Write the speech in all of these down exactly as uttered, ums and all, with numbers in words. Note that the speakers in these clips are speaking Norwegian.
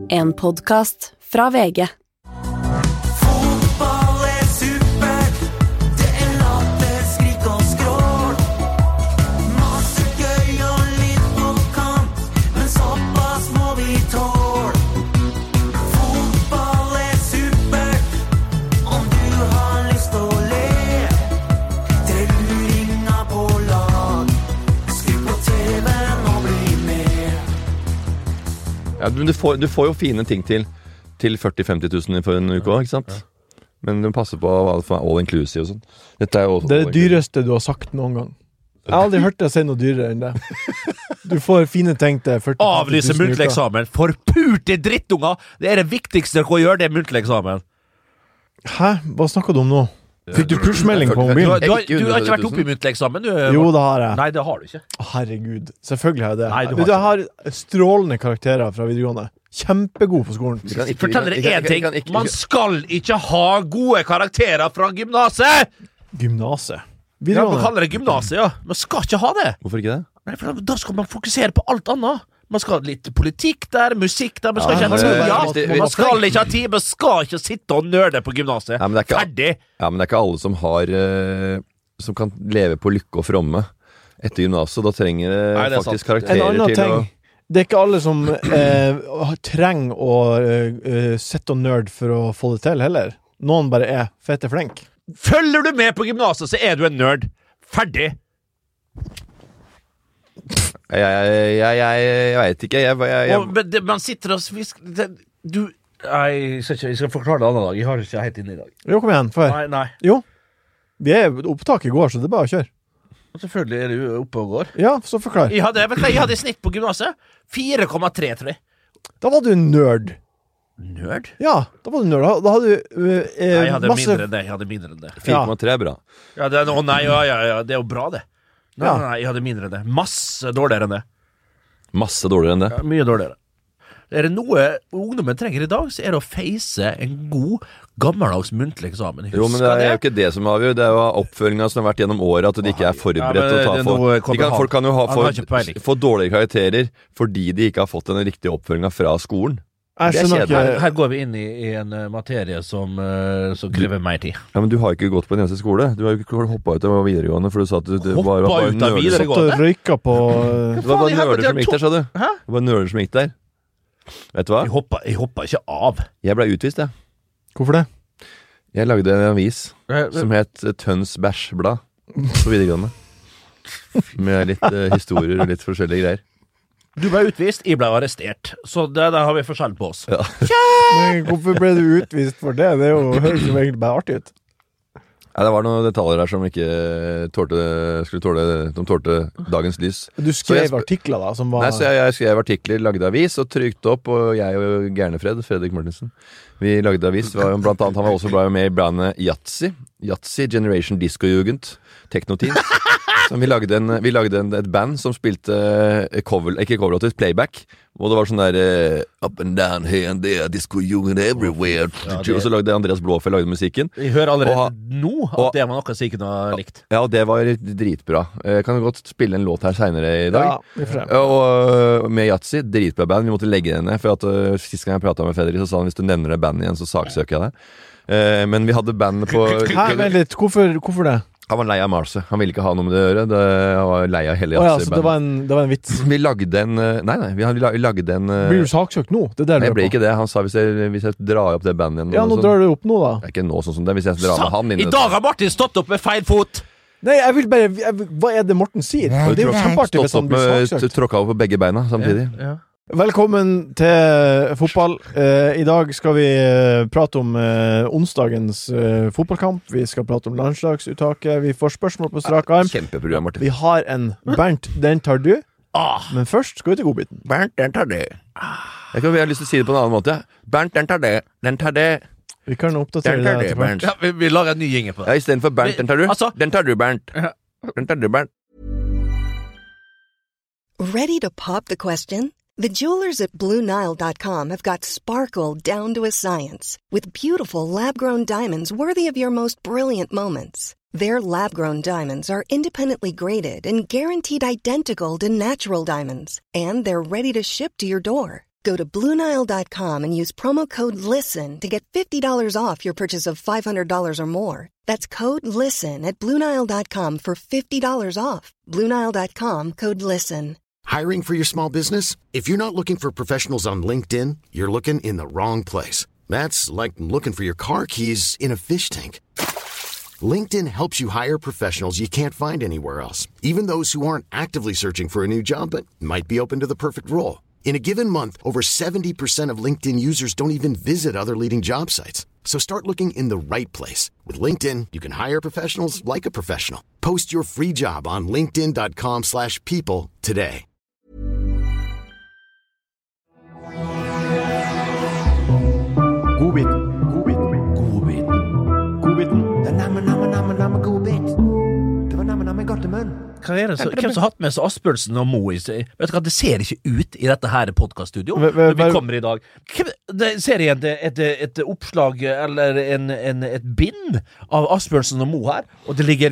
En podcast fra V G. Fotball er supert, det er latter, skrik og skrål. Masse gøy og litt på kant, men såpass må vi tål. Fotball er supert, om du har lyst å le. Det luringa på lag, skru på T V-en og bli med. Ja, men du får, du får jo fine ting til til førti til femti tusen for en uke også, ikke sant? Ja. Men du passer på all inclusive og sånn. Dette er jo det er det dyreste du har sagt noen gang. Jeg har aldri hørt deg si noe dyrere enn det. Du får fine ting til førti til femti tusen. Avlyse muntlig eksamen. Forpurte drittunger! Det er det viktigste dere gjør, det er muntlig eksamen. Hæ? Hva snakker du om nå? Fikk du pushmelding på Du, mobilen? har- du, har- du har ikke vært oppe i muntlig eksamen, du? Jo, det har jeg. Nei, det har du ikke. Herregud, selvfølgelig har jeg det. Nei, du har Vet du, jeg har strålende karakterer fra videregående. Kjempegod på skolen. Vi kan ikke- Fortell vi dere kan- én vi ting. kan ikke- Man skal ikke ha gode karakterer fra gymnaset! Gymnaset. Ja, man Videregående. kaller det gymnaset, ja. Man skal ikke ha det. Hvorfor ikke det? Nei, for da skal man fokusere på alt annet. Man skal ha litt politikk der, musikk der. Man skal Ja, ikke ha men- tid. Ja, hvis det- man skal ikke ha tid. Man skal ikke sitte og nørde på gymnaset. Ja, men det er ikke- Ferdig. Ja, men det er ikke alle som har eh, som kan leve på lykke og fromme etter gymnaset. Da trenger det Nei, det er faktisk sant. En karakterer annen til ting. å Det er ikke alle som eh, trenger å eh, sitte og nerd for å få det til heller. Noen bare er fete flink. Følger du med på gymnaset, så er du en nerd. Ferdig. Jeg, jeg, jeg, jeg, jeg veit ikke. Jeg, jeg, jeg, Og, men det, man sitter og svisk, det, Du Nei, jeg skal, ikke, jeg skal forklare det en annen dag. Jeg har ikke helt inne i dag. Jo, kom igjen, før. Nei, nei. Jo. Vi er opptak i går, så det er bare å kjøre. Selvfølgelig er du oppe og går. Ja, så forklar. Jeg hadde, vet du, jeg hadde snitt på gymnaset. fire komma tre, tror jeg. Da var du en nerd. Nerd? Ja, da var du nerd. Da, da hadde du eh, Nei, jeg hadde masse... mindre enn det. Jeg hadde mindre enn det. fire komma tre er bra. Ja, det er, å nei, ja, ja, ja, det er jo bra, det. Nei, Ja. nei, jeg hadde mindre enn det. Masse dårligere enn det. Masse dårligere enn det. Ja, mye dårligere. Er det noe ungdommen trenger i dag, så er det å face en god, gammeldags muntlig eksamen. Husker Jo, men det er jo ikke det som avgjør. Det er jo oppfølginga som har vært gjennom året, at de ikke er forberedt Ja, men til å ta det er for. noe De kan, folk kan jo ha, Han få, har ikke peiling. få dårlige karakterer fordi de ikke har fått den riktige oppfølginga fra skolen. Jeg Det er skjønner kjedelig. Her, ikke... her går vi inn i, i en uh, materie som, uh, som krever mer tid. Ja, Men du har ikke gått på en eneste skole. Du har jo ikke hoppa ut av videregående for du sa at du, det var, var bare Hoppa ut av nerder. videregående? Satt og røyka på... eh, Det var bare Faen, i helvete, nerder som jeg gikk der, sa du. Hæ? Det var nerder som gikk der. Vet du hva? Jeg hoppa, jeg hoppa ikke av. Jeg ble utvist, jeg. Hvorfor det? Jeg lagde en avis som het Tøns Bæsjblad på videregående. Med litt eh, historier og litt forskjellige greier. Du ble utvist, jeg ble arrestert. Så det, der har vi forskjell på oss. Ja. Men hvorfor ble du utvist for det? Det er jo, høres jo egentlig bare artig ut. Nei, det var noen detaljer der som ikke tålte, skulle tåle, de tålte dagens lys. Du Så skrev jeg sp- artikler da, som var... Nei, så jeg, jeg skrev artikler, lagde avis og trykte opp, og jeg og Gernefred, Fredrik Martinsen, vi lagde avis. Det var jo blant annet, han var også bra med i bandet Yatzy, Yatzy Generation Disco Jugend, Techno-team. Så vi lagde, en, vi lagde en, et band som spilte eh, cover, ikke coverlåter, playback, og det var sånn der eh, up and down, here and there, disco jugend everywhere. Ja, det- Og så lagde Andreas Blåfjell lagde musikken. Jeg hører allerede Og- nå at og- det var noe som jeg ikke har likt. Ja, og det var dritbra. Jeg kan godt spille en låt her senere i dag. Ja, vi får se. Og uh, med Yatzy, dritbra band. Vi måtte legge det ned. For at uh, sist gang jeg pratet med Fredrik, så sa han hvis du nevner det bandet igjen, så saksøker jeg deg. Uh, men vi hadde bandet på Hæ, vent litt. Hvorfor, hvorfor det? Han var lei av Marse. Han ville ikke ha noe med det å gjøre. Det, han var lei av hele Åja, så det Yatzy-bandet. var, en, det var en vits. Vi lagde en uh, Nei, nei, vi hadde- vi lagde en uh, Blir du saksøkt nå? Det er det Nei, du jeg ble lurer på. ikke det. Han sa hvis jeg, hvis jeg drar opp det bandet igjen Ja, nå sånn- drar du opp nå da. Det er ikke nå sånn som det. Hvis jeg drar med han inn I dag har Martin stått opp med feil fot! Nei, jeg vil bare... Jeg, hva er det Morten sier? Det er jo kjempeartig hvis Stått han opp blir med saksøkt. tråkka over på begge beina samtidig. Ja. Velkommen til fotball. Eh, I dag skal vi eh, prate om eh, onsdagens eh, fotballkamp. Vi skal prate om landslagsuttaket. Vi får spørsmål på strak arm. Kjempeprogram, Martin. Vi har en Bernt, den tar du. Ah, Men først skal vi til godbiten. Bernt, den tar det. Jeg, kan, jeg har lyst til å si det på en annen måte. Bernt, den tar det. Den tar det. Vi kan oppdatere Den det tar det, etter hvert. Bernt. ja, vi, vi lager en ny jingle på Ja, det. i stedet for Bernt, den tar du. Altså- Den tar du, Bernt. Ja. Den tar du, Bernt. Ready to pop the question? The jewelers at Blue Nile dot com have got sparkle down to a science with beautiful lab-grown diamonds worthy of your most brilliant moments. Their lab-grown diamonds are independently graded and guaranteed identical to natural diamonds, and they're ready to ship to your door. Go to Blue Nile dot com and use promo code LISTEN to get fifty dollars off your purchase of five hundred dollars or more. That's code LISTEN at Blue Nile dot com for fifty dollars off. Blue Nile dot com, code LISTEN. Hiring for your small business? If you're not looking for professionals on LinkedIn, you're looking in the wrong place. That's like looking for your car keys in a fish tank. LinkedIn helps you hire professionals you can't find anywhere else, even those who aren't actively searching for a new job but might be open to the perfect role. In a given month, over seventy percent of LinkedIn users don't even visit other leading job sites. So start looking in the right place. With LinkedIn, you can hire professionals like a professional. Post your free job on linkedin dot com slash people today. Godbiten. Godbiten. Godbiten. Godbiten. Det er namme, namme, namme, namme godbit. Det var namme, namme godt i munnen. Hva er det så, hvem som har hatt med seg Asbjørnsen og Mo i seg? Vet du hva, det ser ikke ut i dette her podcaststudio Hva- hva- når vi hva- kommer i dag. Hvem, det ser jeg et, et, et oppslag eller en, en, et bind av Asbjørnsen og Mo her, og det ligger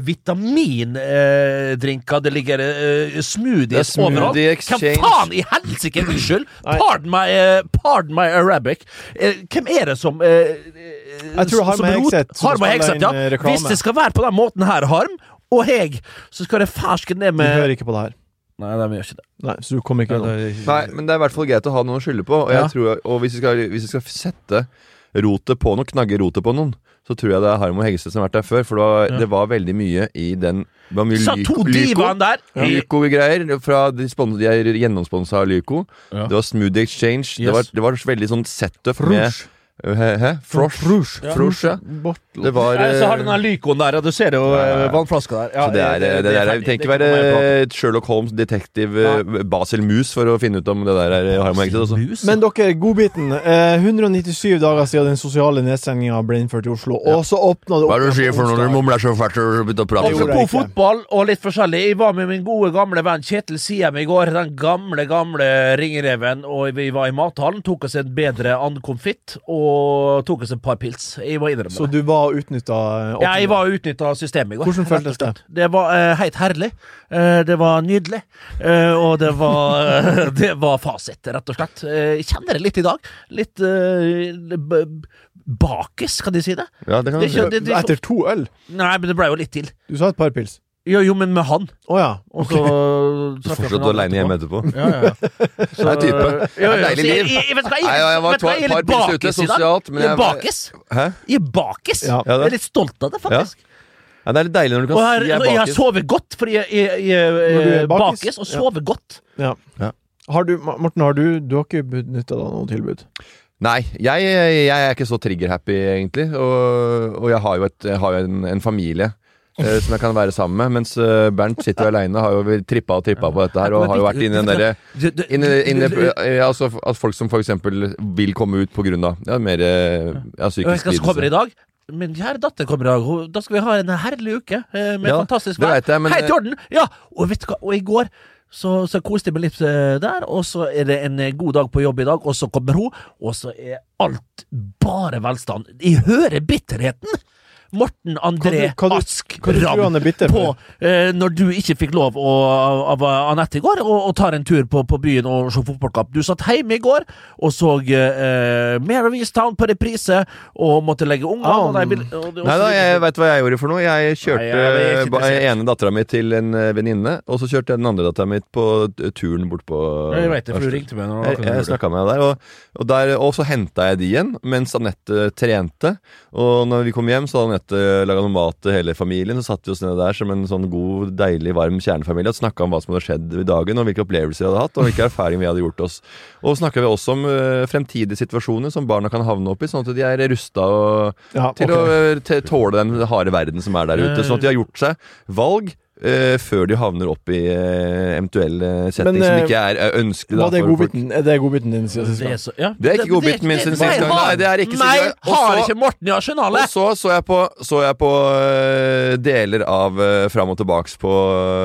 vitamindrinker, det ligger eh, smoothies Det er smoothie overalt. exchange. Hvem faen i helsike, unnskyld, Nei. pardon my, eh, pardon my Arabic. Eh, hvem er det som eh, Jeg tror Harm Hegseth som Harm spiller Hegseth, inn, ja. eh, reklame. Hvis det skal være på den måten her, Harm og jeg, så skal det ferske ned Vi med hører ikke på det her. Nei, de gjør ikke det. Nei, så du kommer ikke gjennom. Nei, men det er i hvert fall greit å ha noen å skylde på. Og, jeg Ja. tror, og hvis, vi skal, hvis vi skal sette rotet på noen, knagge rotet på noen, så tror jeg det er Harm og Hegseth som har vært der før. For det var, Ja. det var veldig mye i den Det var mye Så to Lyko- divaen der. Lyko-greier fra de, spon- de er gjennomsponsa av Lyko. Ja. Det var Smoothie Exchange. Det, Yes. var, det var veldig sånn setup med Hæ? Hæ? Frosh? Frosh. Ja. Frosh, ja. Bortl- Det var Ja, så har eh, du den lykoen der, og du ser jo eh, vannflaska der. Ja, Så det er, det, det, der, ferdig. det trenger ikke Det være kommer jeg til å prate om. Sherlock Holmes, detektiv eh, Basil Mus for å finne ut om det der er Harm og Hegseth. Altså. Mus? Men dere, godbiten. Eh, hundre og nittisju dager siden den sosiale nedstengninga ble innført i Oslo, og så åpna det opp Hva er det du sier for noe når du onsdag. mumler så fælt og begynner å prate? gjorde jeg Apropos ikke. fotball og litt forskjellig. Jeg var med min gode gamle venn Kjetil Siem i går. Den gamle, gamle ringereven. Og vi var i mathallen, tok oss en bedre andkonfitt og tok oss et par pils. Jeg var innrømme Så det. du var utnytta Ja, jeg var utnytta systemet i går. Hvordan føltes det? Det var eh, helt herlig. Eh, det var nydelig. Eh, og det var eh, Det var fasit, rett og slett. Eh, jeg kjenner det litt i dag. Litt eh, b- b- bakis, kan de si det? Ja, det kan Det du er si. ikke- det- det er Etter to øl? Nei, men det ble jo litt til. Du sa et par pils. Jo, jo, men med han. Å ja. Og så Du fortsatte aleine hjemme etterpå. Ja, ja. Så, Det er type. Jo, jo, Det er deilig så jeg- liv. Jeg, jeg vet hva, jeg, Nei, ja, jeg var vet hva, jeg er et par litt pils ute bakis i dag. sosialt, men Jeg er jeg- bakis. Hæ? Jeg er bakis. Ja. Ja, Jeg det. er litt stolt av det, Ja. faktisk. Ja, det er litt deilig når du Og kan her, si jeg er jeg har bakis. sovet godt, fordi jeg, jeg, jeg, Når du er er bakis? bakis, og sover godt. ja. Ja. Har du, Ma- Morten, har du Du har ikke benytta deg av noe tilbud? Nei, jeg, jeg er ikke så trigger-happy, egentlig. Og, og jeg har jo, et, jeg har jo en, en familie eh, som jeg kan være sammen med. Mens eh, Bernt sitter jo aleine, har jo trippa og trippa på dette her, og har jo vært inne i den derre Du- du- Inne, inne, du- eh, altså, at folk som for eksempel vil komme ut på grunn av ja, mer eh, ja, Og jeg psykisk skal komme i lidelse. dag. Min kjære datter kommer i dag. Hun- Da skal vi ha en herlig uke eh, med Ja, fantastisk det vet jeg, men- Helt i orden! Ja, og vet du hva, og i går så, så koste jeg meg litt eh, der, og så er det en eh, god dag på jobb i dag, og så kommer hun, og så er alt bare velstand. Jeg hører bitterheten! Morten André Hva du- hva du- Ask hva du tror han er bitter på for? eh, når du ikke fikk lov å, av Anette i går og, og tar en tur på, på byen og se fotballkamp. Du satt hjemme i går og så eh, Mare of Easttown på reprise og måtte legge ungene. Ah, og de vil- og det- og Nei så da, videre. jeg vet hva jeg gjorde for noe. Jeg kjørte Nei, jeg er ikke ba- interessert. ene dattera mi til en eh, venninne, og så kjørte jeg den andre dattera mi på eh, turen bort på Jeg vet det, for du ringte meg. Når Jeg, jeg snakka med henne der, og, og, der, og så henta jeg de igjen mens Anette trente. Og når vi kom hjem, så hadde Anette laga noe mat til hele familien. Så satt vi oss nede der som en sånn god, deilig, varm kjernefamilie og snakka om hva som hadde skjedd i dagen, og hvilke opplevelser vi hadde hatt, og hvilke erfaringer vi hadde gjort oss. Og snakka vi også om uh, fremtidige situasjoner som barna kan havne opp i, sånn at de er rusta og, Ja, til ok. å uh, te- tåle den harde verden som er der ute. Sånn at de har gjort seg valg uh, før de havner opp i uh, eventuelle setting Men, som uh, ikke er uh, ønskelig. Var da, det for folk. godbiten? Er det godbiten din siden sist Det er, gang? så, ja. Det er ikke godbiten min siden sist gang. Nei, det er ikke Nei, sist gang. Og har så- ikke Morten i arsenalet! Og så så jeg på, så jeg på øh, deler av øh, fram og tilbaks på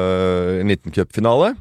øh, nitten Cup-finale.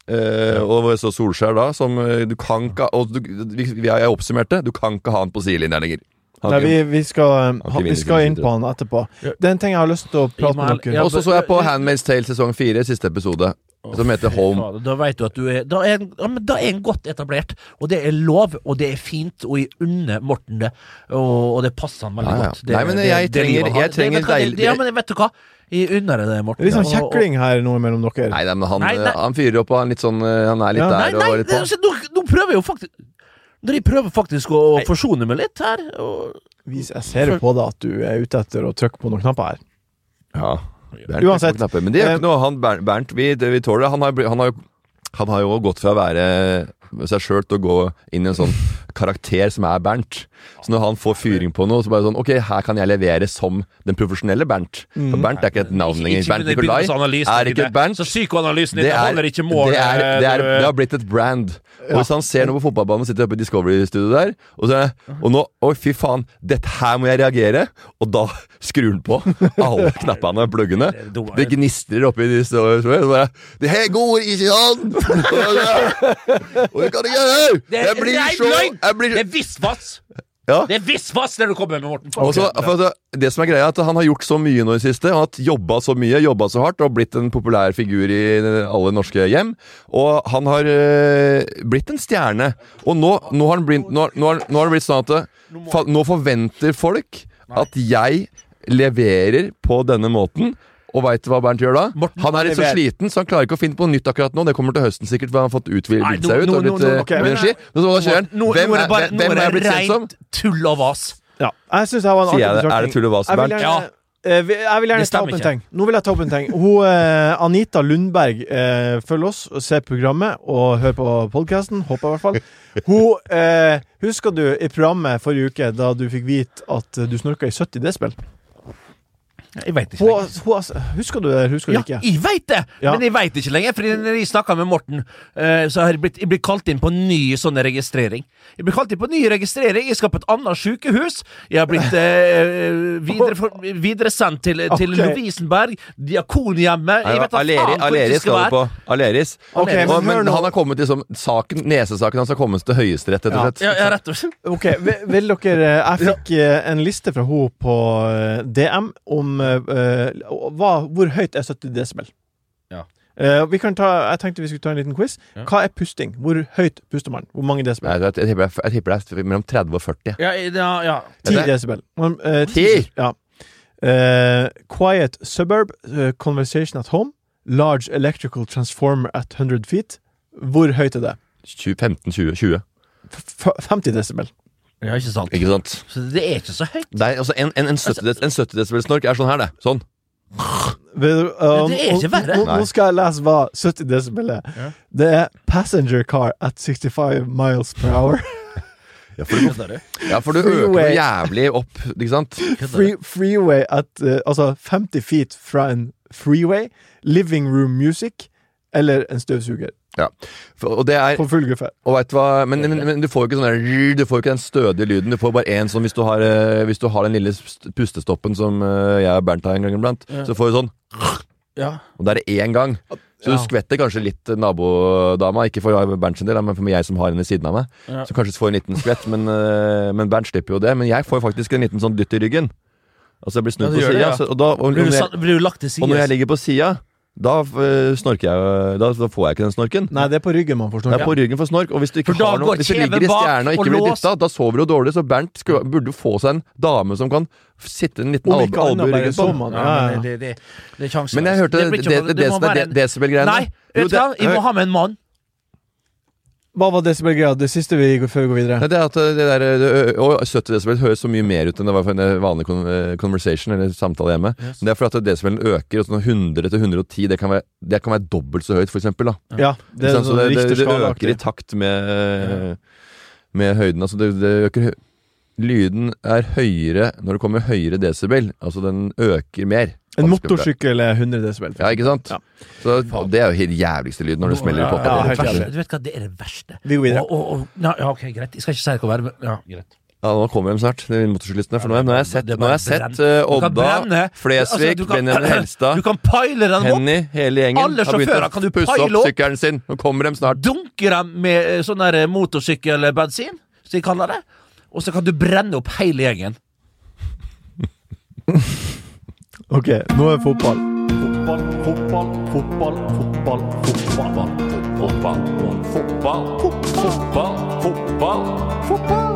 Uh, og hvor jeg så Solskjær da, som øh, du kan ikke og du, vi, vi har jeg oppsummert det. Du kan ikke ha han på sidelinja lenger. Han Nei, kan- vi, vi, skal, Han ha, kan vi vinne skal sin inn på han etterpå. Det er en ting jeg har lyst til å prate med Imal- dere. ja, Og så så jeg på Handmaid's Tale sesong fire, siste episode. som heter Home. Da vet du at du er da er, en, ja, men da er en godt etablert, og det er lov, og det er fint, og jeg unner Morten det, og, og det passer han veldig Ja, ja. godt. Det, Nei, men det- jeg det trenger- livet han- jeg trenger det- vet du hva, det- deilig- Ja, men vet du hva? Jeg unner deg det, Morten. Det er litt sånn Og- og- kjekling her nå mellom dere. Nei, nei, men han, Nei, nei. han fyrer opp, og han, litt sånn, eh, han er litt Ja. Nei, der nei, og litt det, på. altså, nå, nå prøver jeg jo faktisk Når jeg prøver faktisk å Nei. forsone meg litt her og, Vis- Jeg ser jo på deg at du er ute etter å trykke på noen knapper her. Ja. Det er Uansett. litt knapper, men det gjør Eh, ikke noe. Han, Ber- Bernt, vi, det, vi tåler det. Han har, bli- han, har, jo- han har jo gått fra å være seg sjøl til å gå inn i en sånn karakter som er Bernt. Så når han får fyring på noe, så bare sånn Ok, her kan jeg levere som den profesjonelle Bernt. For Bernt er ikke et navn lenger. Bernt Nikolai er ikke et Bernt. Så psykoanalysen din Det er, holder ikke mål. det, er, det, er, eh, det har blitt et brand. Og hvis han ser noe på fotballbanen, sitter oppe i Discovery-studioet der, og, så er, og nå Oi, fy faen, dette her må jeg reagere! Og da skrur han på alle knappene og pluggene. Det gnistrer oppi de stå- så bare, Det her går ikke an! Og det kan jeg gjøre! Det Jeg er blir rein så løgn! jeg blir, Det er visvass! Ja. Det er visvass det du kommer med, Morten. Og så- for at det, det som er greia er at han har gjort så mye nå i det siste. Han har jobba så mye, jobba så hardt og blitt en populær figur i alle norske hjem. Og han har øh, blitt en stjerne. Og nå, nå, har han blitt, nå, nå, har, nå har det blitt sånn at det, fa, nå forventer folk at jeg leverer på denne måten. Og veit du hva Bernt gjør da? Morten, Han er litt så lever. sliten, så han klarer ikke å finne på noe nytt akkurat nå. Det kommer til høsten sikkert, for han har fått utvidet Nei, seg ut. nå- Og nå- litt nå- øh, ok, men- energi. Men så da kjører han. Nå, Hvem nå er er, det bare, hvem nå er jeg er det blitt kjent som? rent tull og vas. Ja. Jeg synes det var en Sier jeg artig det? Er betraktning. det tull og vas, Jeg vil Bernt? gjerne, eh, vi- jeg vil gjerne Det ta stemmer opp en ikke. ting. Nå vil jeg ta opp en ting. Hun, eh, Anita Lundberg eh, følger oss og ser programmet og hører på podcasten. Håper jeg i hvert fall. Hun, eh, husker du i programmet forrige uke da du fikk vite at du snorka i sytti desibel? Jeg vet ikke Hun, lenger. hun, husker du det? Husker du Ja, ikke? jeg vet det! Ja. Men jeg vet ikke lenger. For når jeg snakket med Morten, eh, så har jeg blitt, jeg blitt kalt inn på ny sånn registrering. Jeg blir kalt inn på ny registrering. Jeg skal på et annet sykehus. Jeg har blitt eh, videre, for, videresendt til, til Ok. Lovisenberg, Diakonhjemmet. Jeg vet da Aleri, faen hvor jeg Aleris skal skal være. det på. Aleris. Ok, men Og, hør men nå. han har kommet til som saken, nesesaken hans har kommet til høyesterett, rett og Ja. slett. Ja, ja, rett og slett. Ok, vil, vil dere Jeg fikk eh, en liste fra henne på eh, D M om eh, eh, hva, hvor høyt er sytti desibel. Ja. Eh, vi kan ta, jeg tenkte vi skulle ta en liten quiz. Ja. Hva er pusting? Hvor høyt puster man? Hvor mange desibel? Nei, jeg, jeg, tipper, jeg, jeg tipper det er mellom tretti og førti. Ja, ja, ja. ti Er det- desibel. Man, eh, Ti? Ja. Eh, quiet suburb, eh, conversation at home, large electrical transformer at one hundred feet. Hvor høyt er det? tjue, femten, tjue, tjue. F femti desibel. Ja, ikke sant. Ikke sant? Så det er ikke så høyt. Nei, altså en, en, en sytti des- en sytti desibel snork er sånn her, det. Sånn. Vil- um, det er ikke verre. Nå, nå Nei. skal jeg lese hva sytti desibel er. Ja. Det er passenger car at sixty-five miles per hour. Ja, for du, Kødder du? ja, for du øker Freeway. noe jævlig opp, ikke sant? Free, freeway at uh, altså femti feet fra en freeway. Living room music. Eller en støvsuger. Ja. For, og det er På full guffe. Og vet du hva, men, men, men du får jo ikke sånn der, du får jo ikke den stødige lyden. Du får bare en sånn hvis du har, eh, hvis du har den lille st- pustestoppen som eh, jeg og Bernt har en gang iblant. Så får du sånn, Ja. og da er det én gang. Så Ja. du skvetter kanskje litt nabodama, ikke for Bernt sin del, men for jeg som har henne ved siden av meg. Ja. Så kanskje får en liten skvett, men, eh, men Bernt slipper jo det. Men jeg får faktisk en liten sånn dytt i ryggen. Altså jeg blir snudd Ja, du på gjør det, sida. ja. så- Og, da, og, og, Blir du, når satt- jeg- blir du lagt til og når jeg side? ligger på sida, da eh, snorker jeg da, da får jeg ikke den snorken. Nei, det er på ryggen man får Det er snorke. på ryggen for snork, og hvis du ikke For da har noe, går hvis du kjeven ligger i bak stjerna og og ikke blir lås. dytta, da sover du dårlig, så Bernt skulle, burde jo få seg en dame som kan sitte en liten Om albu ikke annet albu i bare ryggen på så den. man. Ja, Ja, ja. men det, det, det er sjansen. Men jeg hørte det, blir det, ikke- det, det må det, være det, en- desibel-greiene. Nei, Jo, vet du hva? det- Jeg må ha med en mann. Hva var desibelgreia? Det siste vi går før vi går videre. Nei, det er at det der det, ø- å, sytti desibel høres så mye mer ut enn det var for en vanlig kon eh, conversation eller samtale hjemme. Yes. Men det er fordi at desibelen øker, og sånn hundre til hundre og ti, det kan være, det kan være dobbelt så høyt, for eksempel. Da. Ja, det er Ikke sant? Så sånn det, det, det Richter-skala-aktig. øker i takt med, med høyden. Altså det, det øker hø- Lyden er høyere når det kommer høyere desibel. Altså den øker mer. En motorsykkel er hundre desibel. Ja, ikke sant? Ja. Så det er jo helt jævligste lyd når det smeller i Ja, poppa. ja, det, helt er det enig. verste. Du vet hva, det er det verste. Vi går videre. Og, og, og, ja, ja, ok, greit. Jeg skal ikke si hva det er, men ja, greit. Ja, nå kommer de snart, de motorsyklistene. For nå har jeg- nå har jeg sett, Det er nå har jeg bare sett brenn. eh, Du kan Odda, brenne. Flesvig, Altså, du kan- Benjamin Helstad, Du kan pile dem opp, Henny, hele gjengen Alle har begynt sjåfører kan du å pusse pile opp opp. sykkelen sin. Nå kommer de snart. dunke dem med eh, sånn der motorsykkelbensin, som de kaller det, og så kan du brenne opp hele gjengen. Ok, nå er fotball. Fotball, fotball, fotball, fotball, fotball. Fotball, fotball, fotball, fotball, fotball.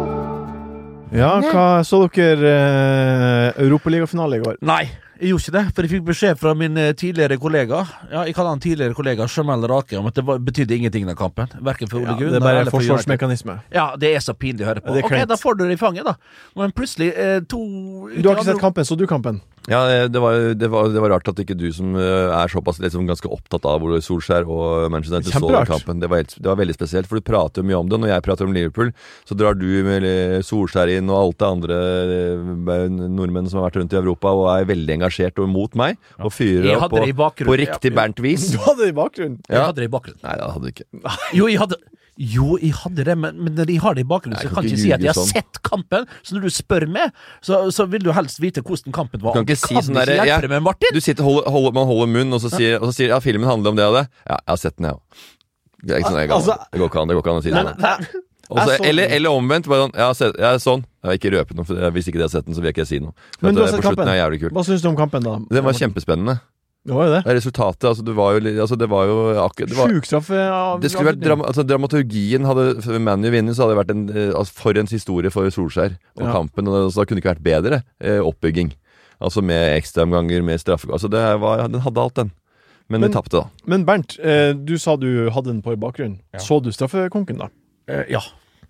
Ja, hva så dere eh, Europaligafinale i går? Nei, jeg gjorde ikke det, for jeg fikk beskjed fra min eh, tidligere kollega. Ja, jeg kaller han tidligere kollega Jamel Rake, om at det var, betydde ingenting den kampen. Hverken for Ole Ja, Gunnar det er bare eller for United. forsvarsmekanisme. Ja, det er så pinlig å høre på. Det er Ok, kleint. da får du det i fanget, da. Men plutselig eh, to Du har ikke sett kampen, så du kampen? Ja, det var, det, var, det var rart at ikke du som eh, er såpass liksom, ganske opptatt av hvor Solskjær og Manchester United så den Kjemperart. kampen. Det var, helt, det var veldig spesielt, for du prater jo mye om det. Når jeg prater om Liverpool, så drar du med eh, Solskjær inn og alt det andre eh, nordmenn som har vært rundt i Europa og er veldig engasjert og mot meg, og fyrer Jeg opp hadde på, det i bakgrunnen. på riktig Bernt-vis. Du hadde det i bakgrunnen. Jeg Ja. hadde det i bakgrunnen. Nei, det hadde du ikke. Jo, jeg hadde Jo, jeg hadde det, men, men når jeg har det i bakgrunnen, Nei, så jeg kan kan jeg ikke ikke si at jeg har ljuge sånn. sett kampen. Så når du spør meg, så, så vil du helst vite hvordan kampen var. Du kan ikke si sånn ikke der, hjelpe ja, deg med Martin. Du sitter, holder, holder, man holder munn, og så sier, og så sier ja, filmen handler om det og det. Ja, jeg har sett den, jeg òg. Det er ikke sånn, jeg Altså- det går ikke an, det går ikke an å si det. Men, nei, Også, jeg så eller, den. eller omvendt. Bare sånn, jeg har sett, jeg er sånn. Jeg har ikke røpet noe, for jeg- hvis ikke de har sett den, så vil jeg ikke si noe. For Men at du har det sett på slutten kampen. er jævlig kult. Hva syns du om kampen, da? Det var kjempespennende. Det var jo det. Det er resultatet, altså det var jo li- altså, det var jo akkurat det, var, Sjuk straffe. det skulle vært drama, altså, dramaturgien hadde ManU vunnet, så hadde det vært en eh, altså, for en historie for Solskjær og Ja. kampen, og så da kunne det ikke vært bedre eh, oppbygging. Altså med ekstraomganger, med straffe. Altså det var, den hadde alt, den. Men, Men- vi tapte, da. Men Bernt, eh, du sa du hadde den på i bakgrunnen. Ja. Så du straffekonken, da? Eh, ja.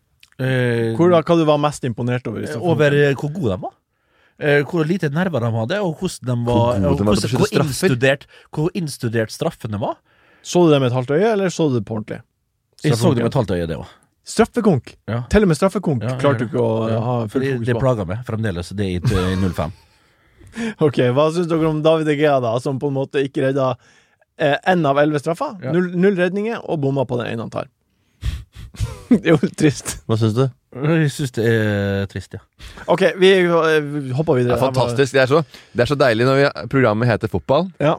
Eh, Hvor da, hva du var mest imponert over i straffekonken? over eh, hvor gode de var. Eh, hvor lite nerver de hadde, og hvordan de var, Hvor gode og de var til å hvordan, beskytte hvor, straffer. innstudert, hvor innstudert straffene var. Så du det med et halvt øye, eller så du det på ordentlig? Jeg så det med et halvt øye, det òg. Straffekonk! Ja. Til og med straffekonk Ja, klarte ja, du ikke å Ja, ha fordi fullt det fokus på. plager meg fremdeles, det i, i null fem. Ok, hva syns dere om David De Gea, da, som på en måte ikke redda eh, en av elleve straffer? Ja. Null, null redninger, og bomma på den ene han tar. Det er jo litt trist. Hva syns du? Jeg syns det er trist, ja. Ok, vi eh, hopper Det videre. er fantastisk. Det er så, det er så deilig når vi, programmet heter Fotball. Ja.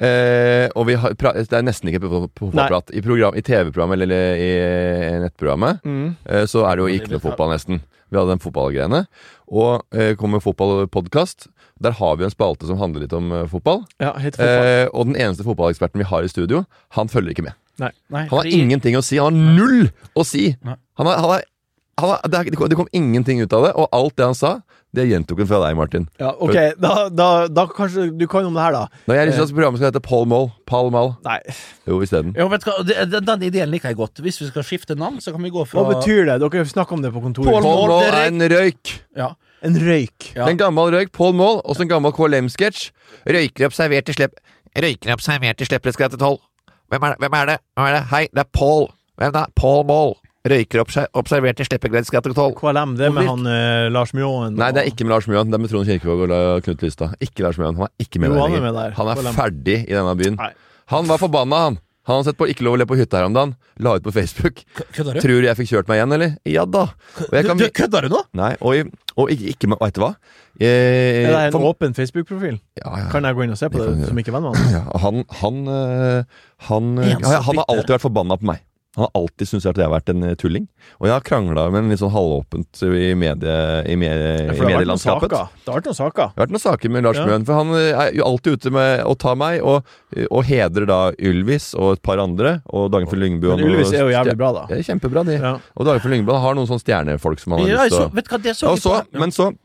Eh, og vi har, pra, det er nesten ikke på- på fotballprat. I, program, I T V-programmet eller i, i nettprogrammet Mm. eh, så er det jo ikke noe fotball, nesten. Vi hadde den fotballgreiene. Og eh, kommer fotballpodkast. Der har vi en spalte som handler litt om eh, fotball. Ja, helt fotball. Eh, og den eneste fotballeksperten vi har i studio, han følger ikke med. Nei, Han har fordi- ingenting å si. Han har null å si! Nei. Han har, han har, han har, det, er- det, kom, det kom ingenting ut av det, og alt det han sa, det gjentok han fra deg, Martin. Ja, ok, da, da, da kanskje du kan om det her, da. Når jeg har lyst til at programmet skal hete Paul Mall. Paul Mall. Nei, Jo, isteden. Ja, vet du hva, det- den, den ideen liker jeg godt. Hvis vi skal skifte navn, så kan vi gå fra hva betyr det? Dere snakker om det på kontoret. Paul Paul Mall, Mall det er er en røyk. Ja. En røyk. Ja. Det er en gammel røyk. Paul Mall, også en gammel K L M-sketsj. Røykere observert i slepp Røykere observert i Sleppnesgata til tolv. Hvem er det? Hvem er det? Hvem er det? Hei, det er Paul. Hvem da? Paul Mall. Røykere obser- observert i Sleppnesgata til tolv. K L M, det er med han eh, Lars Mjåen. Nei, det er ikke med Lars Mjøen. Det er med Trond Kirkevåg og La- Knut Lystad. Ikke Lars Mjøen. Han er ikke med Jo, der han er lenger. med der. Han er K L M. ferdig i denne byen. Nei. Han var forbanna, han. Han har sett på Ikke lov å le på hytta her om dagen. La ut på Facebook. K- Kødder du? Tror du jeg fikk kjørt meg igjen, eller? Ja da. Og jeg Du, kan, du kødder du nå? nei, og, i- og ikke, ikke med Vet du hva? Eh, Er det en for- åpen Facebook-profil? ja, ja. Kan jeg gå inn og se på Det kan det, du som ikke er venn med han? Ja, og han han, øh, han, øh, En ja, så han har bitter. alltid vært forbanna på meg. Han har alltid syntes at jeg har vært en øh, tulling. Og jeg har krangla med en litt sånn halvåpent i, medie, i, medie, Ja, i for det har vært noen medielandskapet. saker. Det har vært noen saker. Det har vært noen saker med Lars Ja. Mjøen, for han øh, er jo alltid ute med å ta meg, og, og hedrer da Ylvis og et par andre, og Dagfinn Lyngbø. Men Ylvis er jo jævlig bra, da. Det er kjempebra, de. Ja. Og Dagfinn Lyngbø har noen sånne stjernefolk som han har Ja, lyst til så, å vet du hva, det så Ja, og jeg så, på. men så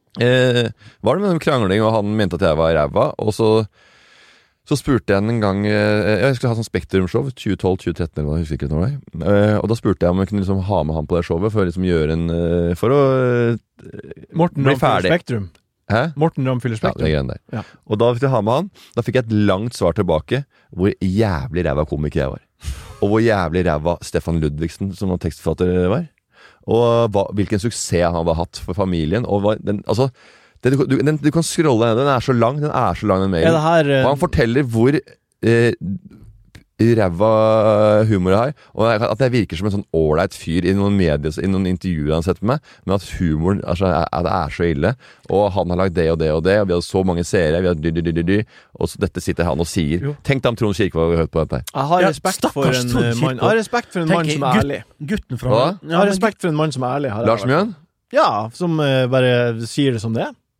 eh, var det med en krangling, og han mente at jeg var ræva. Og så, så spurte jeg han en gang eh, Jeg skulle ha sånn Spektrum-show tjue tolv tjue tretten eller hva, jeg husker ikke når det var. Eh, og da spurte jeg om jeg kunne liksom ha med han på det showet for å liksom gjøre en eh, For å eh, Morten bli Ramm fyller ferdig. Spektrum. Hæ? Morten Ramm fyller Ja, det Spektrum. greiene der. Ja. Og da fikk jeg ha med han. Da fikk jeg et langt svar tilbake hvor jævlig ræva komiker jeg var. Og hvor jævlig ræva Stefan Ludvigsen som var tekstforfatter var. Og hva, hvilken suksess han hadde hatt for familien. Og hva, den, altså, det, du, du, den, du kan scrolle ned, den er så lang, den er så lang, den Er det mailen. her eh, Og han forteller hvor eh, ræva humor jeg har. Og at jeg virker som en sånn ålreit fyr i noen medier, i noen intervjuer han har sett med meg. Men at humoren altså, er, er, det er så ille. Og han har lagd det og det og det, og vi har så mange seere. Vi har dy, dy, dy, dy, dy, og så dette sitter han og sier. Jo. Tenk deg om Trond Kirkevåg har hørt på dette. Jeg har Ja, respekt stakkars for en Trond eh, mann Jeg har respekt for en mann Tenk, som er gutt- ærlig. Gutten fra Hva? Jeg har respekt for en mann som er ærlig. har jeg Lars vært. Mjøen? Ja, som eh, bare sier det som det er.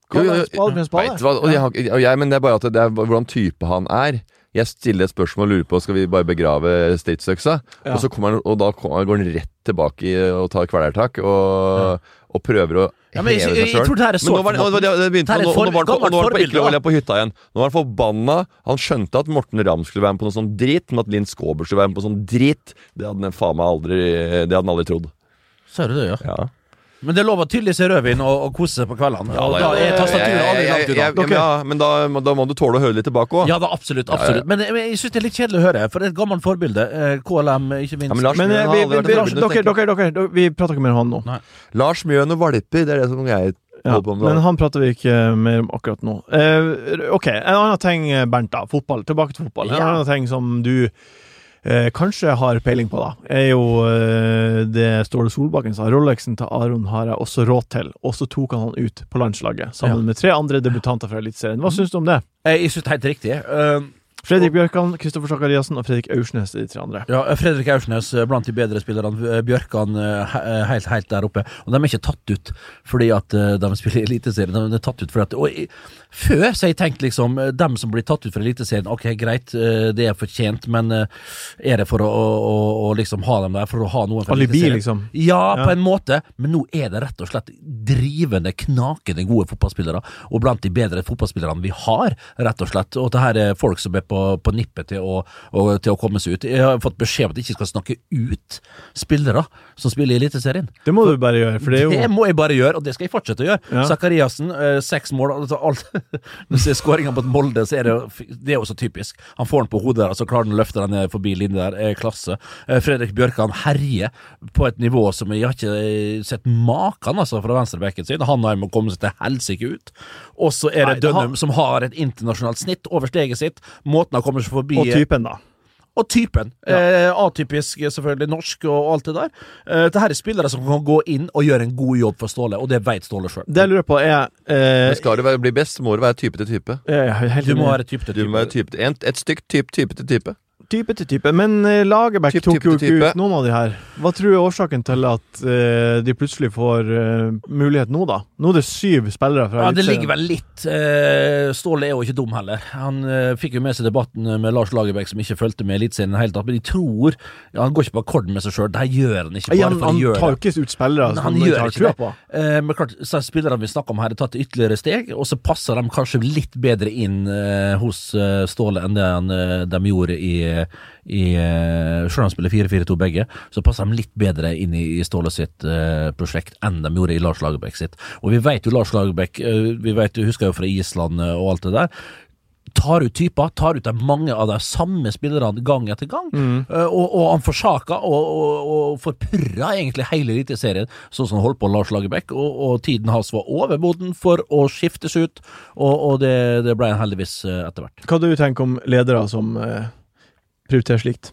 Kall en spade med en spade. Vet du hva, og jeg, har- og jeg, men det er bare at det er hvordan type han er. Jeg stiller et spørsmål og lurer på skal vi bare begrave stridsøksa, Ja. og så kommer han, og da kommer- går han rett tilbake i, og tar kvelertak og, og prøver å Ja, men jeg- heve jeg- seg jeg tror selv. det her er Men nå var det, sårt, og det, det begynte, Det her er og nå, for- og nå var han på, og nå var han på gammelt ikke lov å forbilde, le på hytta igjen. Nå var han forbanna. Han skjønte at Morten Ramm skulle være med på noe sånn drit, men at Linn Skåber skulle være med på sånn drit, det hadde han faen meg aldri, det hadde han aldri trodd. Ser du det, ja? Ja. Men det lover tydelig seg rødvin og, og kose seg på kveldene. og da er tastaturet aldri langt unna. Ja, men, ja, men da, da må du tåle å høre litt tilbake òg. Ja da, absolutt. absolutt Men, men jeg synes det er litt kjedelig å høre, for det er et gammelt forbilde. Eh, K L M, ikke minst. Ja, men Lars Men Mjøen eh, har vi, aldri vi, vært vi, et dere, forbilde, tenker dere, dere, dere, vi prater ikke mer om han nå. Nei. jeg. Lars Mjøen og valper, det er det som jeg Ja, holder på med. men han prater vi ikke mer om akkurat nå. Eh, ok, en annen ting, Bernt, da. Fotball. Tilbake til fotball. En Ja. annen ting som du eh, kanskje har peiling på, da, er jo eh, det Ståle Solbakken sa. Rolexen til Aron har jeg også råd til, og så tok han han ut på landslaget, sammen Ja. med tre andre debutanter fra Eliteserien. Hva syns du om det? Eh, Jeg synes det er helt riktig. Eh, Fredrik Bjørkan, Kristoffer Sakariassen og Fredrik Aursnes er de tre andre. Ja, Fredrik Aursnes eh, blant de bedre spillerne. eh, Bjørkan eh, he- helt, helt der oppe. Og de er ikke tatt ut fordi at eh, de spiller i Eliteserien. De er tatt ut fordi at og i, Før så har jeg tenkt liksom eh, dem som blir tatt ut fra Eliteserien, ok, greit, eh, det er fortjent, men eh, er det for å, å, å, å liksom ha dem der, for å ha noen fra Alibi, Eliteserien? liksom. Ja, Ja. på en måte, men nå er det rett og slett drivende, knakende gode fotballspillere, og blant de bedre fotballspillerne vi har, rett og slett. Og det her er folk som er på, på nippet til å, og, til å komme seg ut. Jeg har fått beskjed om at jeg ikke skal snakke ut spillere som spiller i Eliteserien. Det må du bare gjøre, for det er jo Det må jeg bare gjøre, og det skal jeg fortsette å gjøre. Ja. Zakariassen, eh, seks mål altså alt. Når du ser skåringen på et Molde, så er det, jo- det er jo så typisk. Han får den på hodet der, og så klarer han å løfte den ned forbi linjen der. Eh, klasse. Eh, Fredrik Bjørkan herjer på et nivå som jeg har ikke eh, sett maken altså, fra venstrebekken sin. Han har må komme seg til helsike ut. Og så er det Nei, det har- Dønnum som har et internasjonalt snitt over steget sitt. Måten han kommer seg forbi Og typen, da. Og typen. Eh, atypisk, selvfølgelig norsk og alt det der. Eh, Dette er spillere som kan gå inn og gjøre en god jobb for Ståle, og det vet Ståle sjøl. Det jeg lurer på, er eh, Men skal det være- bli best, må det være type til type. jeg er helt Du må enig. være type til Du type. må være type til, en, et stygt type, type til type. Type til type. Men eh, Lagerbäck Typ, tok type jo til ikke type. ut noen av de her. Hva tror du er årsaken til at eh, de plutselig får eh, mulighet nå, da? Nå er det syv spillere fra Ja, det Eliteserien. ligger vel litt eh, Ståle er jo ikke dum heller. Han eh, fikk jo med seg debatten med Lars Lagerbäck, som ikke fulgte med Eliteserien i det hele tatt. Men de tror ja, Han går ikke på akkord med seg sjøl. Det her gjør han ikke bare Ja, han, for å han gjøre tar jo det. ikke ut spillere Men som han han gjør ikke har ikke trua det. på. Eh, men klart, så spillerne vi snakker om her, har tatt ytterligere steg, og så passer de kanskje litt bedre inn eh, hos eh, Ståle enn det han, eh, de gjorde i, i eh, Selv om de spiller fire fire to begge, så passer de litt bedre inn i, i Ståle sitt eh, prosjekt enn de gjorde i Lars Lagerbäck sitt. Og vi vet jo Lars Lagerbäck, eh, vi vet, husker jo fra Island eh, og alt det der, tar ut typer, tar ut de mange av de samme spillerne gang etter gang, Eh, og, og han forsaka og, og, og forpurra egentlig hele eliteserien, sånn som han holdt på Lars Lagerbäck, og, og tiden hans var overmoden for å skiftes ut, og, og det, det ble han heldigvis eh, etter hvert. Hva du tenker om ledere som eh, prioriterer slikt?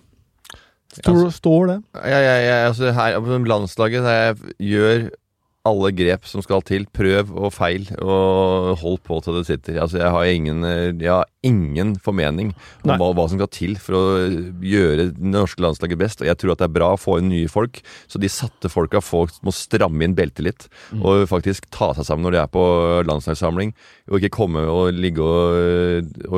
Står, står det? Jeg, jeg, jeg, altså her på landslaget der jeg gjør alle grep som skal til. Prøv og feil, og hold på til det sitter. Altså jeg har ingen, jeg har ingen formening om Nei. hva, hva som skal til for å gjøre det norske landslaget best. Og jeg tror at det er bra å få inn nye folk, så de satte folka folk må stramme inn beltet litt. Og faktisk ta seg sammen når de er på landslagssamling, og ikke komme og ligge og, og,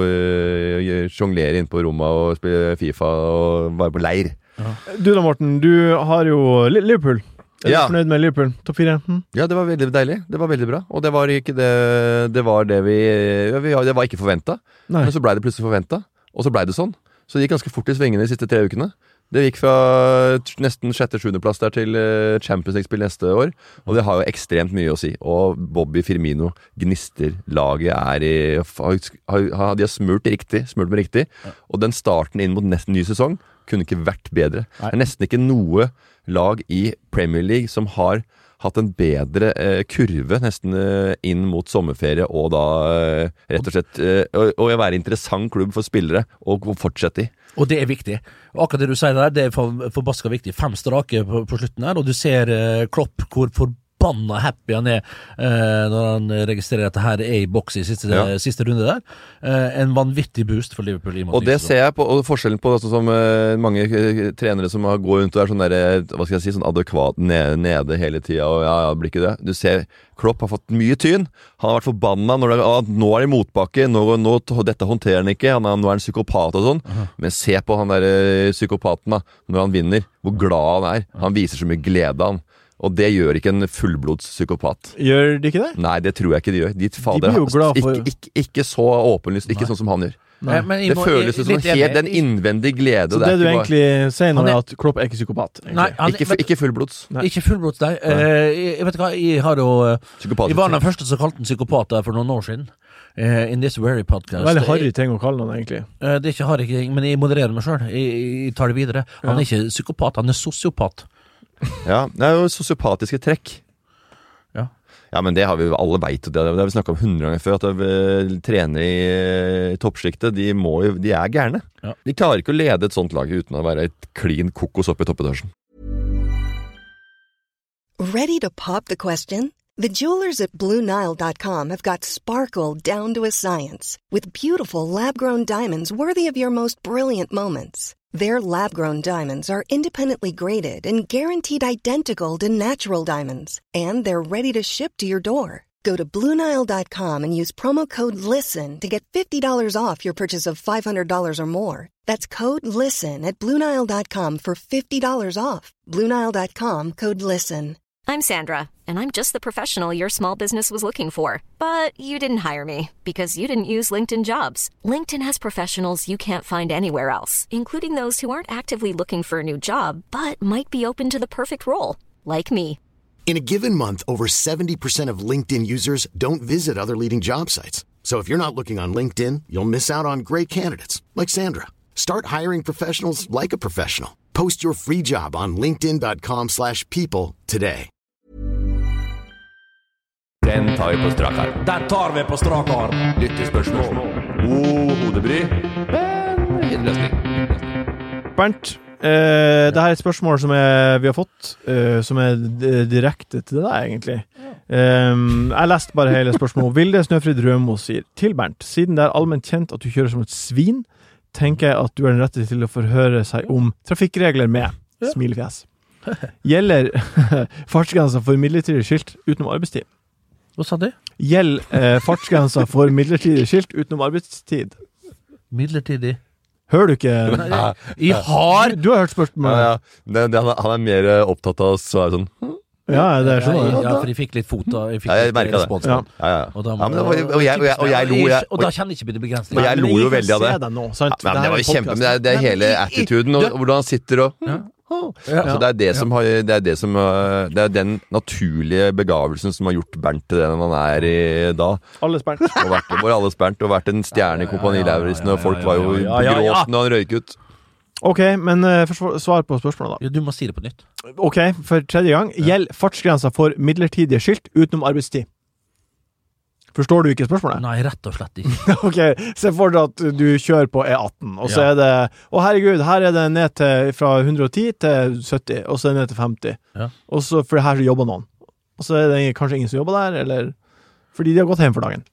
og sjonglere inn på rommet og spille FIFA og være på leir. Du da, Morten. Du har jo Li- Liverpool. Er du Ja. fornøyd med Liverpool? Topp fire? Hm? Ja, det var veldig deilig. Det var veldig bra. Og det var ikke det Det var det vi, ja, vi Det var ikke forventa. Nei. Men så blei det plutselig forventa, og så blei det sånn. Så det gikk ganske fort i svingene de siste tre ukene. Det gikk fra t- nesten sjette-sjuendeplass der til eh, Champions League-spill neste år. Og det har jo ekstremt mye å si. Og Bobby Firmino gnister. Laget er i har, har, De har smurt riktig. Smurt med riktig. Og den starten inn mot nesten ny sesong kunne ikke vært bedre. Det er nesten ikke noe lag i Premier League som har hatt en bedre eh, kurve nesten eh, inn mot sommerferie, og da eh, rett og slett eh, å, å være interessant klubb for spillere å fortsette i. Og det er viktig. Og akkurat det du sier der, det er for, forbaska viktig. Fem strake på, på slutten her, og du ser eh, Klopp hvor forbanna happy han er eh, når han registrerer at det her er i boks i siste, Ja. siste runde der. Eh, en vanvittig boost for Liverpool. I Og det ser jeg på, og forskjellen på altså, som uh, mange uh, trenere som har går rundt og er sånn der, hva skal jeg si, sånn adekvat nede, nede hele tida, og ja, ja, blir ikke det. Du ser, Klopp har fått mye tyn. Han har vært forbanna når det, ah, nå er det i motbakke, nå, nå, dette håndterer han ikke, han er, nå er han psykopat og sånn. Uh-huh. Men se på han der uh, psykopaten da, når han vinner, hvor glad han er. Han viser så mye glede han. Og det gjør ikke en fullblods psykopat. Gjør de ikke det? Nei, det tror jeg ikke de gjør. De, fader, de blir jo glad for... Ikke, ikke, ikke så åpenlyst, ikke Nei. Sånn som han gjør. Nei, men det må, føles som helt den innvendige glede. Så det, det du bare... egentlig sier nå, er at Klopp er ikke psykopat? Nei, han, ikke, fu, ikke fullblods. Nei. Ikke fullblods, nei. nei. Uh, jeg vet hva, jeg har jo Jeg var den første som kalte den psykopat der for noen år siden. Uh, in this very podcast. Veldig harry ting å kalle noen, egentlig. Uh, det er ikke harry ting, men jeg modererer meg selv. Jeg, jeg tar det videre. Han er ikke psykopat, han er sosiopat. Ja, det er jo sosiopatiske trekk. Ja. Ja, men det har vi jo alle vet, det har vi snakket om hundre ganger før, at uh, trenere i, i toppsjiktet, de, må jo, de er gærne. Ja. De klarer ikke å lede et sånt lag uten å være et klin kokos oppe i toppetasjen. Ready to pop the question? The jewelers at Blue Nile dot com have got sparkle down to a science with beautiful lab-grown diamonds worthy of your most brilliant moments. Their lab-grown diamonds are independently graded and guaranteed identical to natural diamonds, and they're ready to ship to your door. Go to Blue Nile dot com and use promo code LISTEN to get fifty dollars off your purchase of five hundred dollars or more. That's code LISTEN at Blue Nile dot com for fifty dollars off. Blue Nile dot com, code LISTEN. I'm Sandra, and I'm just the professional your small business was looking for. But you didn't hire me, because you didn't use LinkedIn Jobs. LinkedIn has professionals you can't find anywhere else, including those who aren't actively looking for a new job, but might be open to the perfect role, like me. In a given month, over seventy percent of LinkedIn users don't visit other leading job sites. So if you're not looking on LinkedIn, you'll miss out on great candidates, like Sandra. Start hiring professionals like a professional. Post your free job on linkedin dot com slash people today. Den tar vi på strak arm. Den tar vi på strak arm. Lyttespørsmål. God hodebry, men innløsning. Bernt, eh, det her er et spørsmål som er, vi har fått, eh, som er d- direkte til deg, egentlig. Um, jeg leste bare hele spørsmålet. Vilde Snøfrid Rømos sier til Bernt, siden det er allment kjent at du kjører som et svin, tenker jeg at du er den rette til å forhøre seg om trafikkregler med smilefjes. Gjelder fartsgrenser for midlertidig skilt utenom arbeidstid? Hva sa du? Gjeld eh, fartsgrenser for midlertidig skilt utenom arbeidstid? Midlertidig? Hører du ikke? Jeg har... Du, du har hørt spørsmålet. Ja, ja. Det, det, han, er, han er mer opptatt av å svare sånn. Ja, det er sånn. Ja, for jeg fikk litt fot da. Jeg fikk Ja, jeg litt merket det. respons. Ja, ja, ja. Og, da, Ja, men det var- og jeg- og jeg- og jeg lo, jeg- Og da kjenner jeg ikke på det begrensninger. Og jeg lo jo veldig av det. Jeg kan se deg nå, sant? Ja, men det var jo kjempe, men det er, det er hele attituden, og hvordan han sitter og... Ja. Oh. Altså, det er det som har, det er det som uh, det er den naturlige begavelsen som har gjort Bernt til den han er i da. Alles Bernt. Og vært, hvor alles Bernt og vært en stjerne i Kompani Lauritzen, og folk var jo ja, ja, ja. gråten når han røyk ut. Ok, men uh, for svar på spørsmålet da. Ja, du må si det på nytt. Ok, for tredje gang. Gjeld fartsgrenser for midlertidige skilt utenom arbeidstid? Forstår du ikke spørsmålet? Nei, rett og slett ikke. Ok, se for deg at du kjører på E atten, og så Ja. er det, å herregud, her er det ned til fra hundre og ti til sytti, og så er det ned til femti. Ja. Og så, for her så jobber noen. Og så er det kanskje ingen som jobber der, eller, fordi de har gått hjem for dagen.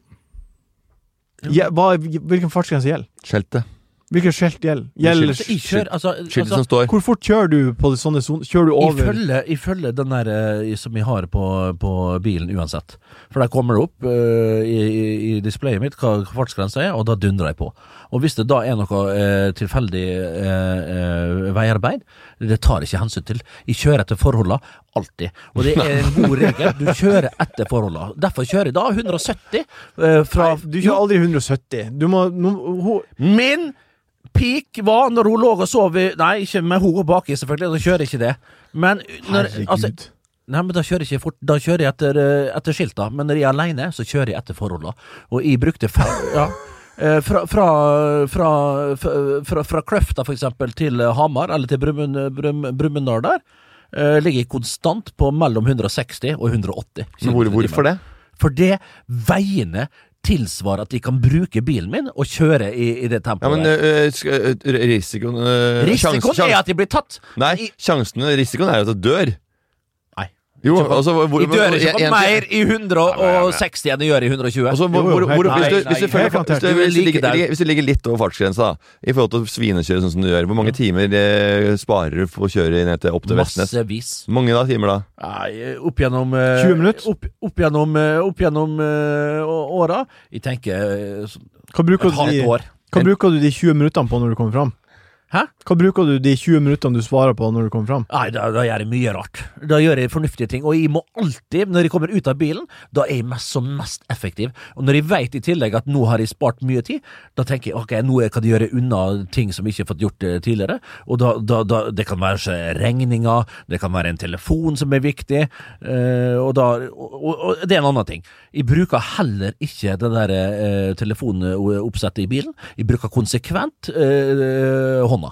Ja, hva, hvilken fartsgrense gjelder? Skjeltet. Hvilken skjelt gjelder? Gjelder Jeg kjører, altså, Skiltet altså som står. hvor fort kjører du på de sånne zoner? Kjører du over? Ifølge, ifølge den der eh, som jeg har på, på bilen uansett. For der kommer det opp eh, i, i, i displayet mitt hva fartsgrensa er, og da dundrer jeg på. Og hvis det da er noe eh, tilfeldig eh, eh, veiarbeid, det tar jeg ikke hensyn til. Jeg kjører etter forholdene, alltid. Og det er en god regel. Du kjører etter forholdene. Derfor kjører jeg da hundre og sytti eh, fra... Nei, du kjører aldri hundre og sytti. Du må... No, ho, Min peak var når hun lå og sov i, nei, ikke med hun baki selvfølgelig, da kjører jeg ikke det. Men når, herregud. altså, nei, men da kjører jeg ikke fort, da kjører jeg etter, eh, etter skilta, men når jeg er alene, så kjører jeg etter forholdene. Og jeg brukte fem, ja, eh, fra, fra, fra, fra, fra Kløfta for eksempel til Hamar, eller til Brumunddal Brum, Brumunddal der, eh, ligger jeg konstant på mellom hundre og seksti og hundre og åtti. Men hvor, hvorfor det? For det veiene tilsvarer at de kan bruke bilen min og kjøre i, i det tempoet. Ja, men uh, sk- uh, risikoen uh, Risikoen sjans- er at de blir tatt. Nei, sjansen, risikoen er at du dør. Nei, Jo, altså hvor, Jeg dør ikke på en- mer i hundre og seksti enn jeg gjør i hundre og tjue. Altså, hvor, Jo, jo, hvor, hvor, helt- hvis, du, nei, hvis, du nei, følger, helt hvis, du, klart. hvis, du Like ligger, der. hvis du ligger litt over fartsgrensa da, i forhold til å svinekjøre sånn som du gjør, hvor mange timer eh, sparer du på å kjøre ned til opp til Vestnes? Massevis. Hvor mange da, timer da? Nei, opp gjennom eh, tjue minutter? Opp, opp gjennom, eh, opp gjennom eh, å- åra. Jeg tenker eh, så- Hva bruker, et du de, halvt år. hva bruker du de tjue minuttene på når du kommer fram? Hæ? Hva bruker du de tjue minuttene du svarer på når du kommer fram? Nei, da, da gjør jeg mye rart. Da gjør jeg fornuftige ting. Og jeg må alltid, når jeg kommer ut av bilen, da er jeg mest som mest effektiv. Og når jeg vet i tillegg at nå har jeg spart mye tid, da tenker jeg ok, nå kan jeg gjøre unna ting som jeg ikke har fått gjort eh, tidligere. Og da, da, da, det kan være så regninger, det kan være en telefon som er viktig, eh, og, da, og, og, og det er en annen ting. Jeg bruker heller ikke det der eh, telefonoppsettet i bilen. Jeg bruker konsekvent eh, hånda.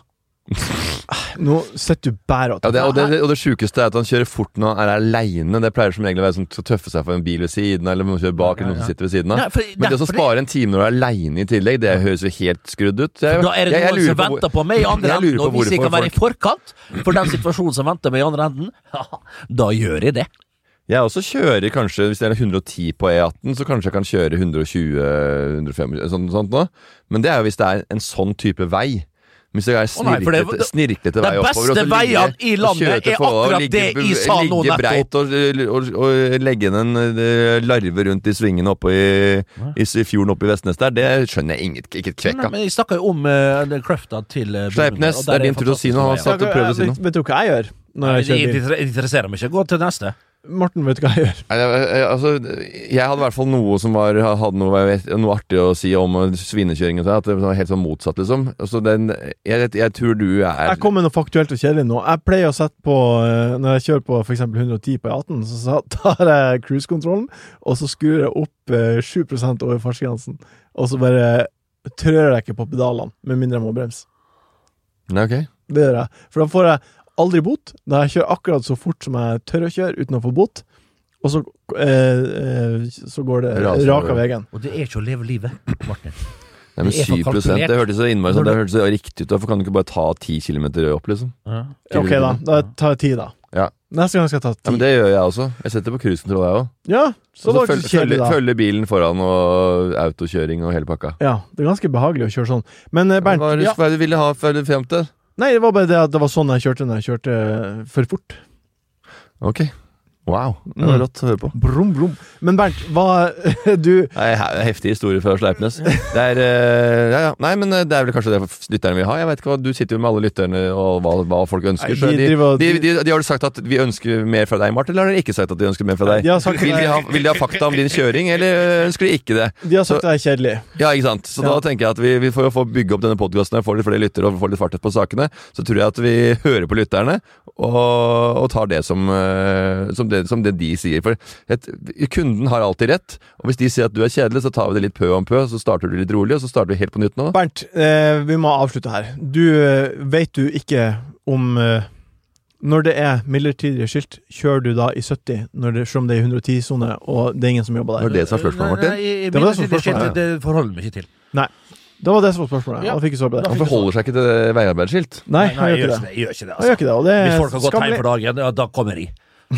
Nå sitter du bare og Ja, det, og, det, og det sjukeste er at han kjører fort når han er aleine. Det pleier som regel å være sånn å tøffe seg for en bil ved siden av, eller noen kjører bak, eller noen som sitter ved siden av. Ja, for- Men det å derfor- spare en time når du er aleine i tillegg, det høres jo helt skrudd ut. Jeg, Da er det jeg- jeg noen lurer som på hvor- venter på meg i andre jeg lurer enden, på og hvis jeg hvorfor kan være i folk- forkant for den situasjonen som venter meg i andre enden, da gjør jeg det. Jeg også kjører kanskje, hvis det er hundre og ti på E atten, så kanskje jeg kan kjøre hundre og tjue, hundre og fem, sånn, sånt nå. Men det er jo hvis det er en sånn type vei. Hvis det er Å nei, for det- snirklete, snirklete de vei oppover, og så beste veiene i og landet kjøre til er forhold, akkurat ligge- det jeg sa nå ligge nettopp. breit og, og, og legge inn en eh, larve rundt i svingen oppe i, i, i fjorden oppe i Vestnes der, det skjønner jeg inget, ikke et kvekk Nei, av. men jeg snakka jo om uh, Crufta til uh, Sleipnes, og det er der din tur til å si noe. Han fantastiske satt og prøvde å si vet, noe. vet du hva jeg gjør når veier. jeg kjører Det bil? inter- interesserer meg ikke. Gå til neste. Morten, vet du hva jeg gjør? Nei, jeg, jeg, altså, jeg hadde i hvert fall noe som var, hadde noe, jeg vet, noe artig å si om svinekjøring. og sånn, At det var helt sånn motsatt, liksom. Altså, den, jeg, jeg tror du er Jeg kom med noe faktuelt og kjedelig nå. Jeg pleier å sette på, eh, når jeg kjører på for eksempel hundre og ti på E atten, så sa- tar jeg cruise-kontrollen, og så skrur jeg opp eh, sju prosent over fartsgrensen. Og så bare trør jeg ikke på pedalene, med mindre jeg må bremse. Nei, ok. Det gjør jeg. For da får jeg aldri bot. Da jeg kjører akkurat så fort som jeg tør å kjøre, uten å få bot. Og så, eh, eh, så går det Raser rak av over. veien. Og det er ikke å leve livet, Martin. Nei, men Det er for syv prosent, kalkulert. det hørtes så innmari sånn, Når det hørtes så riktig ut. Hvorfor kan du ikke bare ta ti kilometer opp, liksom? Ja. Ok, da. Da tar jeg ti, da. Ja. Neste gang skal jeg ta ti. Ja, men det gjør jeg også. Jeg setter på cruisekontroll, jeg òg. Ja, så Så det var ikke følger så kjedelig, da. følge bilen foran og autokjøring og hele pakka. Ja, det er ganske behagelig å kjøre sånn. Men eh, Hva Bernt, er det ja. hva er det du ville ha før du frem til? Nei, det var bare det at det var sånn jeg kjørte når jeg kjørte eh, for fort. Ok. Wow. Det var Mm. rått å høre på. Brum, brum. Men Bernt, hva du Nei, he- heftig historie fra Sleipnes. Det er eh, ja, ja. Nei, men eh, det er vel kanskje det lytterne vil ha. Jeg vet ikke hva, Du sitter jo med alle lytterne og hva, hva folk ønsker. Nei, så de de, driver og- de, de, de har vel sagt at vi ønsker mer fra deg, Martin, eller har de ikke sagt at de ønsker mer fra deg? De har sagt- vil, de ha, vil de ha fakta om din kjøring, eller ønsker de ikke det? De har sagt Så- det er kjedelig. Ja, ikke sant? Så Ja. da tenker jeg at vi, vi får få bygge opp denne podcasten her, får litt flere lyttere og får litt fartet på sakene. Så tror jeg at vi hører på lytterne og, og tar det som, eh, som, det, som det de sier. For et, kunden har alltid rett, og hvis de sier at du er kjedelig, så tar vi det litt pø om pø, så starter du litt rolig, og så starter vi helt på nytt nå. Bernt, eh, vi må avslutte her. Du eh, vet du ikke om eh, når det er midlertidige skilt, kjører du da i sytti når det, som det er i hundre og ti-sone, og det er ingen som jobber Det var der? det som var spørsmålet, Martin. Nei, nei, Det var det som var midlertidig skilt, spørsmålet, Det forholder meg ikke til. Det var det som var spørsmålet. Ja. Da fikk jeg svar på det. Han forholder seg ikke til veiarbeidsskilt. Nei, Nei, han jeg gjør gjør ikke ikke det. det. Jeg gjør ikke det, Han gjør altså. ikke det, og det Hvis er folk har gått hjem skammelig. for dagen, ja, da kommer jeg.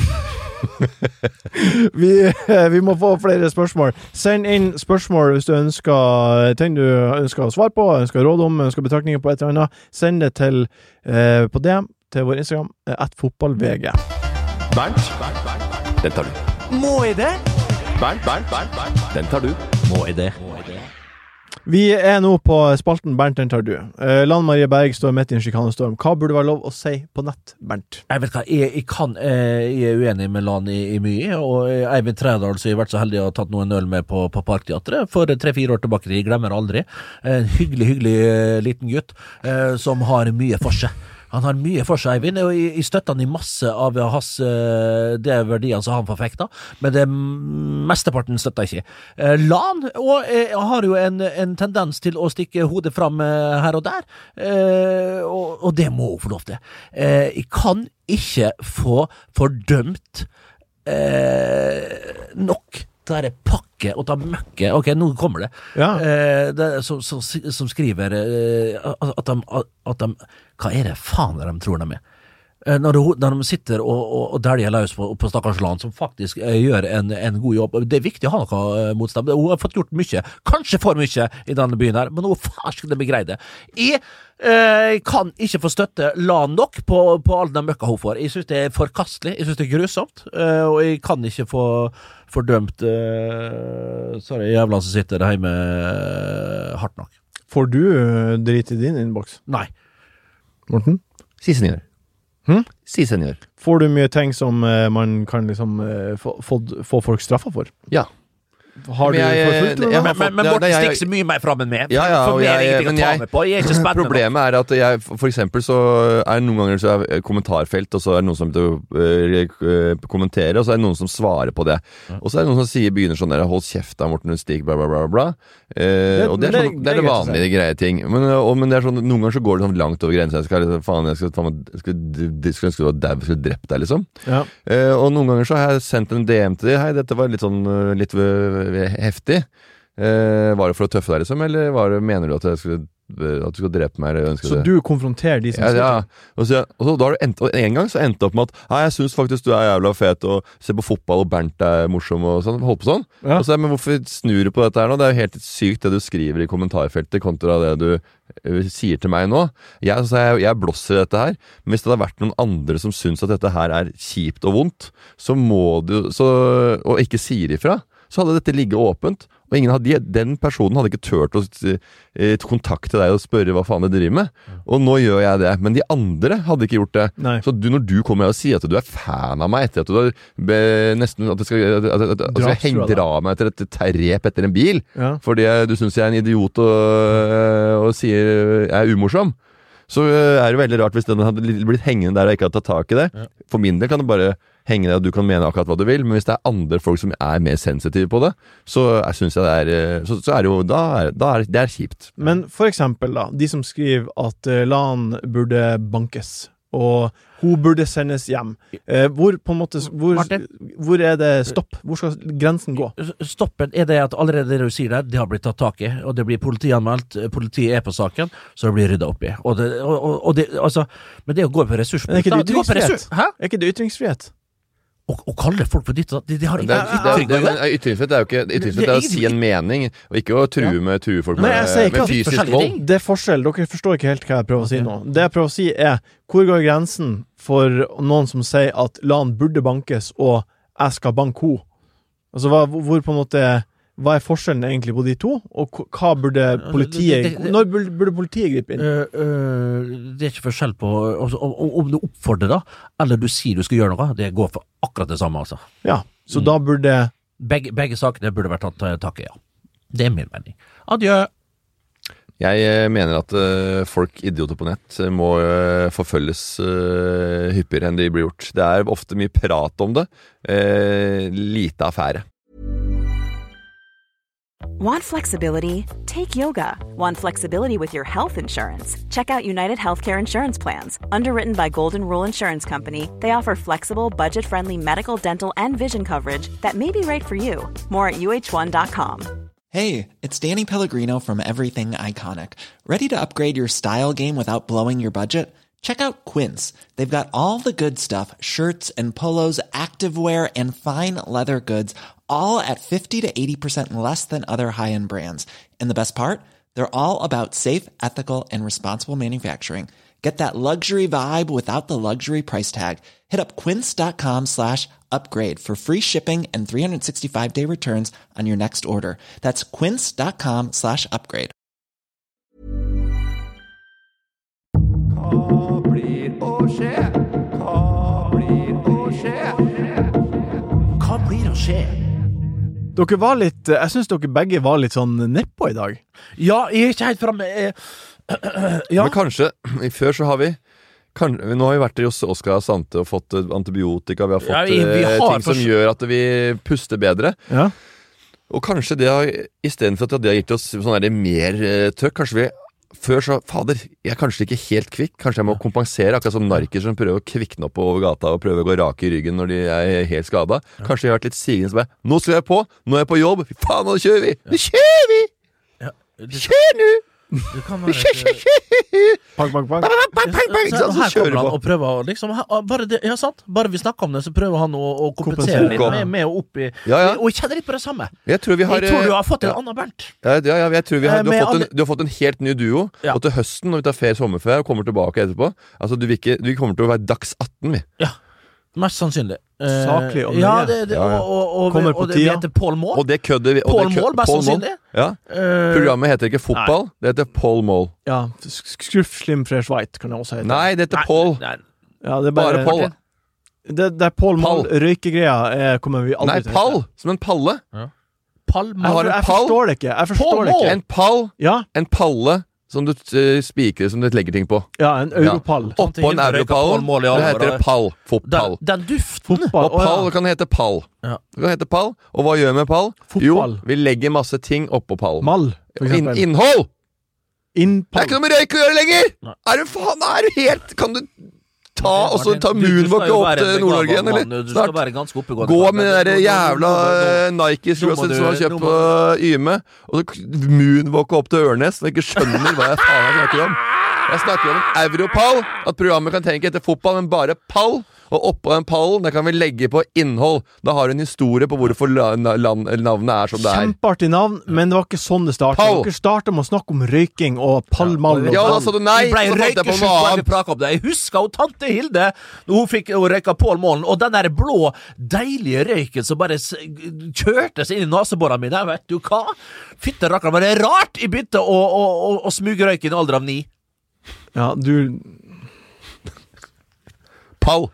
Vi, vi må få flere spørsmål. Send inn spørsmål hvis du ønsker ting du ønsker å svare på, ønsker råd om, ønsker betraktninger på et eller annet. Send det til eh, på D M til vår Instagram, eh, at fotballvg. Bernt, den tar du. Må jeg det? Bernt, Bernt, Bernt, Bernt, den tar du. Må jeg det? Vi er nå på spalten Bernt, den tar du. Eh, Lan Marie Berg står midt i en sjikanestorm. Hva burde være lov å si på nett, Bernt? Jeg vet hva, jeg, jeg kan eh, Jeg er uenig med Lan i, i mye, og eh, Eivind Trædal, som jeg har vært så heldig å ha tatt noen øl med på, på Parkteatret for tre-fire år tilbake, jeg glemmer aldri. En hyggelig, hyggelig eh, liten gutt eh, som har mye for seg. Han har mye for seg, Eivind, og jeg, jeg støtter han i masse av hans eh, det verdiene som han forfekter, men det mesteparten støtter jeg ikke. Eh, Lan og, eh, har jo en, en tendens til å stikke hodet fram eh, her og der, eh, og, og det må hun få lov til. Eh, jeg kan ikke få fordømt eh, nok det er pakke og ta møkke. Ok, nå kommer det. Ja. Eh, det er som, som, som skriver eh, at, de, at de Hva er det faen de tror de er? Eh, Når, de, når de sitter og, og, og dæljer løs på, på stakkars land, som faktisk eh, gjør en, en god jobb. Det er viktig å ha noe eh, motstand. Hun har fått gjort mye, kanskje for mye i denne byen her, men hun har farsken det begreide. Jeg eh, kan ikke få støtte LAN nok på, på all den møkka hun får. Jeg synes det er forkastelig, jeg synes det er grusomt, eh, og jeg kan ikke få fordømt eh, sorry, jævla som sitter hjemme eh, hardt nok. Får du uh, drit i din innboks? Nei. Morten? Si senior. Hm? Si senior. Får du mye ting som uh, man kan liksom uh, få, få, få folk straffa for? Ja. Har du Men jeg- forfulgt det? jeg da? har Men, men, men Ja, Morten det er jeg- stikker så mye mer fram enn meg. Ja, ja, for og meg er det jeg- ingenting men å ta jeg- med på. Jeg er ikke spennende nok. Problemet er at jeg, for eksempel så er det noen ganger så er kommentarfelt, og så er det noen som uh, kommenterer, og så er det noen som svarer på det. Og så er det noen som sier, begynner sånn der, hold kjeft da, Morten Stig, bla bla bla bla. Eh, og det er, sånn, det er det vanlige greie ting. Men, og, men det er sånn, noen ganger så går det sånn langt over grensen. Jeg skal, faen, jeg skal, faen, jeg skal, jeg skal, jeg skal, jeg skal drept deg, liksom. Ja. Eh, og noen ganger så har jeg sendt en D M til dem. Hei, dette var litt sånn uh, litt uh, heftig. Eh, var det for å tøffe deg, liksom? Eller var det, mener du at, jeg skulle, at du skal drepe meg? Eller ønsker Så det? du konfronterer de som Ja, ja. skriver? Og, så, og så da har du endt, og en gang så endte det opp med at Hei, jeg syns faktisk du er jævla fet og ser på fotball, og Bernt er morsom og sånn. Holdt på sånn. Ja. Og så, men hvorfor snur du på dette her nå? Det er jo helt sykt det du skriver i kommentarfeltet kontra det du uh, sier til meg nå. Jeg, så jeg, jeg blåser dette her. Men hvis det hadde vært noen andre som syns at dette her er kjipt og vondt, så må du så, og ikke sier ifra, så hadde dette ligget åpent. Og ingen hadde, den personen hadde ikke tørt å eh, kontakte deg og spørre hva faen du driver med. Og nå gjør jeg det. Men de andre hadde ikke gjort det. Nei. Så du, når du kommer og sier at du er fan av meg etter at du har be, nesten at du skal, at, at, at, at du skal henge, dra meg etter et terrep etter en bil Ja. fordi du syns jeg er en idiot og, og sier jeg er umorsom, så er det veldig rart hvis den hadde blitt hengende der og ikke hadde tatt tak i det. Ja. For min del kan det bare henge der, og du kan mene akkurat hva du vil, men hvis det er andre folk som er mer sensitive på det, så jeg synes jeg det er så, så er det jo, da er, da er det er kjipt. Men for eksempel da, de som skriver at uh, LAN burde bankes, og hun burde sendes hjem. Eh, hvor på en måte hvor, Martin? hvor er det stopp? Hvor skal grensen gå? Stoppen er det at allerede det du sier der, det har blitt tatt tak i, og det blir politianmeldt, politiet er på saken, så det blir ryddet opp i. Og det, og, og, og det, altså, men det å gå på ressursbruk... Men er ikke det da, går på ytringsfrihet? ressurs- Hæ? Er ikke det ytringsfrihet? Og, og kalle folk for ditt og datt, de, de har Det ikke er, det er, det er, det er ytringsfrihet er jo ikke ytringsfrihet er å si en mening, og ikke å true med true folk Nei, med, jeg sier ikke med at- fysisk forskjellige vold. ting. Det er forskjell. Dere forstår ikke helt hva jeg prøver å si nå. Det jeg prøver å si er, hvor går grensen for noen som sier at LAN burde bankes, og jeg skal banke ho? Altså, hva, hvor på en måte... Hva er forskjellen egentlig på de to? Og k- hva burde politiet... det- det- Når burde, burde politiet gripe inn? Øh, øh, det er ikke forskjell på altså, om, om du oppfordrer da, eller du sier du skal gjøre noe, det går for akkurat det samme, altså. Ja, så da burde... Begge, begge sakene burde vært tatt uh, tak i, ja. Det er min mening. Adjø. Jeg eh, mener at eh, folk idioter på nett eh, må eh, forfølges eh, hyppigere enn de blir gjort. Det er ofte mye prat om det, eh, lite affære. Want flexibility? Take yoga. Want flexibility with your health insurance? Check out United Healthcare Insurance Plans. Underwritten by Golden Rule Insurance Company, they offer flexible, budget-friendly medical, dental, and vision coverage that may be right for you. More at U H one dot com. Hey, it's Danny Pellegrino from Everything Iconic. Ready to upgrade your style game without blowing your budget? Check out Quince. They've got all the good stuff, shirts and polos, activewear, and fine leather goods, all at fifty to eighty percent less than other high-end brands. And the best part? They're all about safe, ethical, and responsible manufacturing. Get that luxury vibe without the luxury price tag. Hit up quince.com slash upgrade for free shipping and three sixty-five day returns on your next order. That's quince.com slash upgrade. Hva blir å skje? Hva blir å skje? Hva blir å skje? Dere var litt... Jeg synes dere begge var litt sånn nedpå i dag. Ja, jeg er ikke helt fremme. Eh, ja. Men kanskje, før så har vi kan, nå har vi vært hos Oskar Sante og fått eh, antibiotika, vi har fått Ja, vi- vi eh, har ting som fors- gjør at vi puster bedre. Ja. Og kanskje det har, i stedet for at det har gitt oss sånn der mer eh, trøkk, kanskje vi før så, fader, jeg er kanskje ikke helt kvikk, kanskje jeg må kompensere, akkurat som narker som prøver å kvikne opp over gata og prøve å gå rak i ryggen når de er helt skadet. Kanskje jeg har vært litt sigende som bare, nå skal jeg på, nå er jeg på jobb, fy faen, nå kjører vi, nå kjører vi, Ja, det- kjør nu! Det kan være et, Bang, bang, bang. Ikke sant, så her kjører kommer han på. og prøver å liksom, ha- bare, det, ja, sant? Bare vi snakker om det, så prøver han å, å kompensere litt Kompensere. med, med å opp i Ja, ja. Og jeg kjenner litt på det samme. Jeg tror vi har Jeg tror du har fått en ja. annen Bernt. Ja, ja, ja, jeg tror vi har, Eh, du, har med fått en, alle- du har fått en helt ny duo. Ja. Og til høsten, når vi tar ferie sommerferie og kommer tilbake etterpå Altså, du, vil ikke, du kommer til å være dags atten, vi. Ja, mest sannsynlig. Eh, Saklig og ja, nøye. det, det, Ja, ja. Og, og, og, Kommer på og det tida. heter Paul Mål. Og det kødder vi og Paul det kø- Mål, mest Paul Mål. sannsynlig. Ja. Eh, Programmet heter ikke Fotball, det heter Paul Mål. Ja, sk- Skruff Slim Fresh White kan det også hete. Nei, det heter nei, Paul. nei, Ja, det er Bare bare, Paul. Det, det er Paul Moll, Pall. røykegreia er, kommer vi aldri Nei, til å pall! hete. Som en palle. Paul Jeg, Mål. har en jeg pall. forstår det ikke. Jeg forstår Paul det Moll. ikke. En pall, Ja, en palle som du uh, spikrer, som du legger ting på. ja, en europall. Ja. Oppå en Hilde røyker europall, Paul Mål i det alle heter år, det pall. Fotball. Den, den duften. Fotball. Og pall kan hete pall. Ja. Det kan hete pall. Og hva gjør vi med pall? Fotball. Jo, vi legger masse ting oppå pallen. Mall, for In, eksempel. innhold! Det er Innpall. ikke noe med røyk å gjøre lenger! Nei. Er du faen, er du helt Kan du ta og så Martin, ta du- du skal moonwalke jo opp være til en Nord-Norge igjen, begavet eller? mann, Du skal Snart. være ganske oppegående. Gå Men med nå- den der nå- nå- jævla nå- nå- eh, Nike-skoene nå må som du- du har kjøpt nå på Yme, og så moonwalke opp til Ørnes og ikke skjønner hva jeg faen jeg snakker om. Jeg snakker om en europall, at programmet kan tenke etter fotball, men bare pall. Og oppå den pallen der kan vi legge på innhold. Da har du en historie på hvorfor la- na- land- eller navnet er som det er. Kjempeartig navn, men det var ikke sånn det startet. Pall. Dere startet med å snakke om røyking og pallmall. Ja, og da pall. sa du nei, Vi ble så fant jeg på røykesjuk noe bare vi annet. pratet om det. Jeg husker jo tante Hilde når hun fikk hun røyka Paul Målen, og den der blå, deilige røyken som bare s- kjørte seg inn i naseborene mine. Vet du hva? Fitte rakkeren, var det rart jeg begynte å, å, å, å smuge røyk i en alder av ni? Ja, du Pall.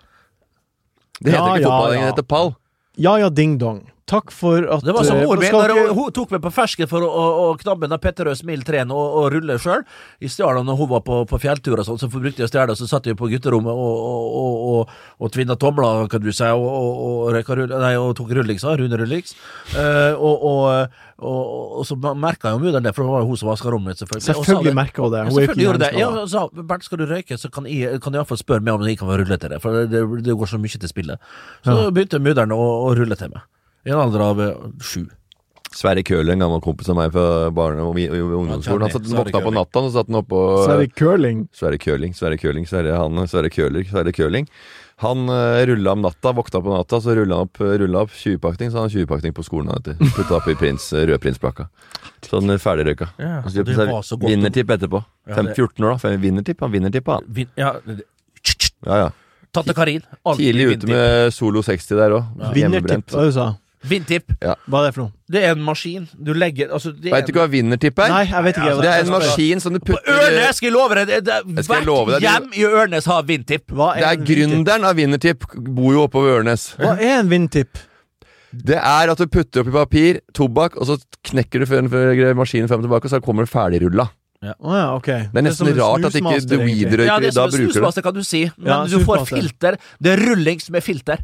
Det heter Ja, ikke ja, fotball lenger, ja. det heter pall. Ja ja, ding-dong. Takk for at Det var som eh, mor mi, skal når dere- hun, hun tok meg på fersken for å, å, å knabbe den Petterøes Mil tre og, og rulle sjøl. I stjala når hun var på, på fjelltur og sånn, så brukte jeg å stjele, og så satt jeg på gutterommet og, og, og, og, og tvinna tomler, kan du si, og, og, og, røyka rull, nei, og tok rullings, Rune Rullings. Eh, og, og, og, og så merka jo mudder'n det, for det var jo hun som vaska rommet mitt, selvfølgelig. Og sa Selvfølgelig det- merket hun det. Ja, Hun er ikke selvfølgelig gjorde det. Ja, hjerneskada. og sa, Bernt, skal du røyke, så kan jeg, kan jeg iallfall spørre meg om jeg kan få rulle til det, for det, det går så mye til spillet. Så Ja. begynte mudder'n å, å rulle til meg. I en alder av eh, sju. Sverre Køhler, en gammel kompis av meg fra barne- og vi- og ungdomsskolen. Han satt, Sverre våkna på Køhling. natta, og så satt han oppå Så er det curling. Sverre Køhling, Sverre Køhling, Sverre, han, Sverre Køhler, Sverre Køhling. Han uh, rulla om natta, våkna på natta, så rulla han opp, rulla opp tjuvpakning, så han tjuvpakning på skolen. Han heter. Putta opp i prins, uh, rødprinsplakka. Sånn uh, ferdigrøyka. Ja, Og så det kjøpte var så seg godt. vinnertipp etterpå. Ja, Fem, det- fjorten år, da. for Vinnertipp, han vinnertipp, han. Vin, ja, det- Ja, ja. Tante Karin. alltid Tidlig ute vindtipp. med Solo seksti der òg. Vinnertipp, hva du sa Vindtipp. Hva er det for noe? Det er en maskin. Du legger altså, det er Veit du ikke hva vinnertipp er? Nei, jeg vet ikke. Det er en maskin som du På putter Ørnes, skal jeg love deg! Det, det, Jeg skal hvert love deg, det- hjem i Ørnes har vindtipp. Hva Det er en vindtipp? gründeren av Vinnertipp, bor jo oppe ved Ørnes. Hva er en vindtipp? Det er at du putter oppi papir, tobakk, og så knekker du før før maskinen frem og tilbake, og så kommer det ferdigrulla. Å ja, ok. Det er nesten rart at ikke The Weed-røykere Ja, det er da som en bruker det. snusmaster, kan du si. Men Ja, du får snusmaster. filter. Det er rullings med filter.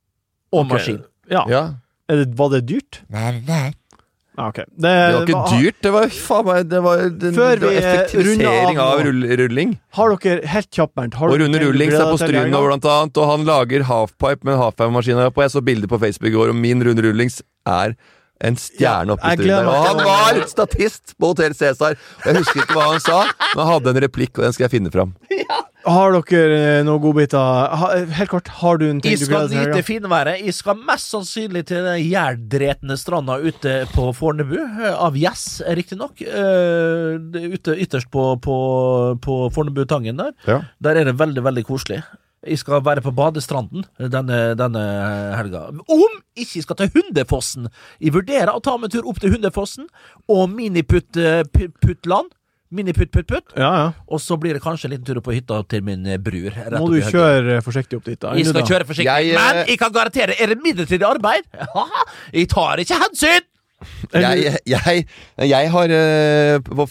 Og maskin. Ja. Ja. Er det, var det dyrt? Nei, nei. Ja, ok. Det, Det var ikke dyrt, det var faen meg Det var, det, Før det var vi, eh, effektivisering runder av av nå. rull, rulling. Har dere, helt kjapt, Bernt har Og dere Rune tenkt å Rullings glede er på deg til Stryn nå, helga? blant annet, og han lager halfpipe med halfpipe-maskina på. Jeg så bilder på Facebook i går, og min Rune Rullings er en stjerne oppe i jeg Stryn gleder der. Og meg han til- var statist på Hotell Cæsar! Og jeg husker ikke hva han sa, men han hadde en replikk, og den skal jeg finne fram. Har dere eh, noen godbiter? Ha, helt kort, har du en ting Jeg du skal gleder deg til? nyte helga? finværet. Jeg skal mest sannsynlig til den jærdretne stranda ute på Fornebu. eh, Av Gjess, riktignok. Uh, ute ytterst på, på, på Fornebutangen der. Ja. Der er det veldig, veldig koselig. Jeg skal være på badestranden denne, denne helga. Om ikke jeg skal til Hundefossen! Jeg vurderer å ta meg en tur opp til Hundefossen og miniputt-puttland. Miniputt-putt-putt. Ja, ja. Og så blir det kanskje en liten tur på hytta til min eh, bror. rett Må opp du i høyden. kjøre eh, forsiktig opp dit, da. Jeg skal Eller da? kjøre forsiktig, Jeg, eh, men jeg kan garantere, er det midlertidig arbeid? Haha, jeg tar ikke hensyn! Jeg, jeg, jeg har eh, på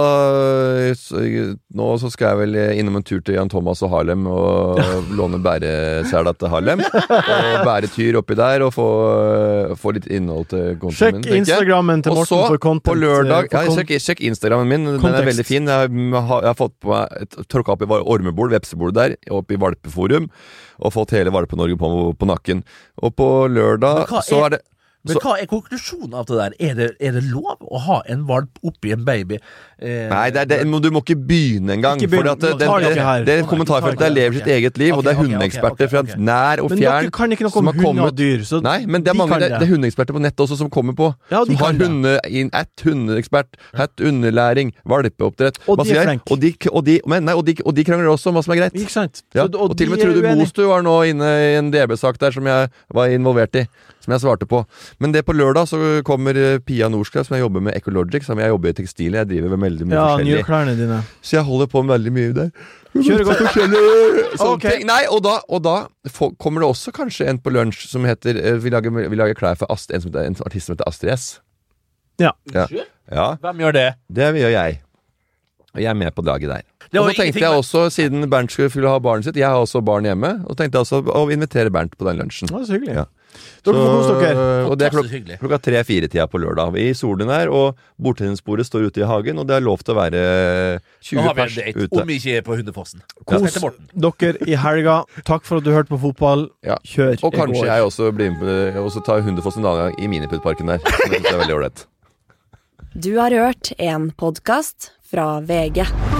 fredag så, nå så skal jeg vel innom en tur til Jan Thomas og Harlem og låne bæresela til Harlem. Og bære tyr oppi der og få, få litt innhold til kontoen Sjekk min. tenker jeg. Instagrammen til Og Morten så, for content. på lørdag eh, for ja, kon- sjekk, sjekk Instagrammen min, den er Kontekst. veldig fin. Jeg har, jeg har fått på meg et, tråkka opp i ormebol, vepsebol der, opp i Valpeforum, og fått hele Valpe-Norge på, på nakken. Og på lørdag Men hva så er- er det Men Så- hva er konklusjonen av det der? Er det, er det lov å ha en valp oppi en baby eh, Nei, det er, det, du må ikke begynne engang. Ikke begynne, For at det, nå tar det, det ikke her. det, det kommentarfeltet lever sitt eget liv, Ok, og det er ok, ok, hundeeksperter ok, fra ok. nær og Men fjern dere kan ikke noe som om har hunder og kommet. dyr, så Nei, men det er de mange kan det, det. det er hundeeksperter på nettet også som kommer på. Ja, de som har kan det. hunde, in, at hundeekspert, hatt underlæring, valpeoppdrett. Og de masse er greier. flinke. Og de, og, de, men, nei, og, de, og de krangler også om hva som er greit. Ikke sant? Ja, Så- og, til og med de er Trude uenige. Mostu var nå inne i en D B-sak der som jeg var involvert i, som jeg svarte på. Men det på lørdag så kommer eh, Pia Norskrev, som jeg jobber med Ecologic, som jeg jobber i tekstil. Jeg driver med veldig mye Ja, nye forskjellig. klærne dine. Så jeg holder på med veldig mye der. Kjører godt. Forskjellig sånne Ok. ting. Nei, og da, og da få- kommer det også kanskje en på lunsj som heter eh, Vi lager, vi lager klær for Ast, en, som heter, en artist som heter Astrid S. Ja. Ja. ja, Hvem gjør det? det gjør jeg. Og jeg er med på laget der. Det Og var så tenkte ingenting jeg med- også, siden Bernt skulle skulle ha barnet sitt, jeg har også barn hjemme, og tenkte jeg også å invitere Bernt på den lunsjen. Det var så hyggelig. Ja. Dere får kose dere. Og det er klok Fantastisk hyggelig. klokka tre-fire-tida på lørdag. I solen her, og bordtennisbordet står ute i hagen, og det er lov til å være Nå tjue har vi en pers date, ute. om vi ikke er på Hundefossen. Kos Heter Morten. dere i helga. Takk for at du hørte på fotball. Ja. Kjør Og i kanskje går. jeg også blir med på, også tar Hundefoss en annen gang i Miniputtparken der. Som jeg synes er veldig ålreit. Du har hørt en podkast fra V G.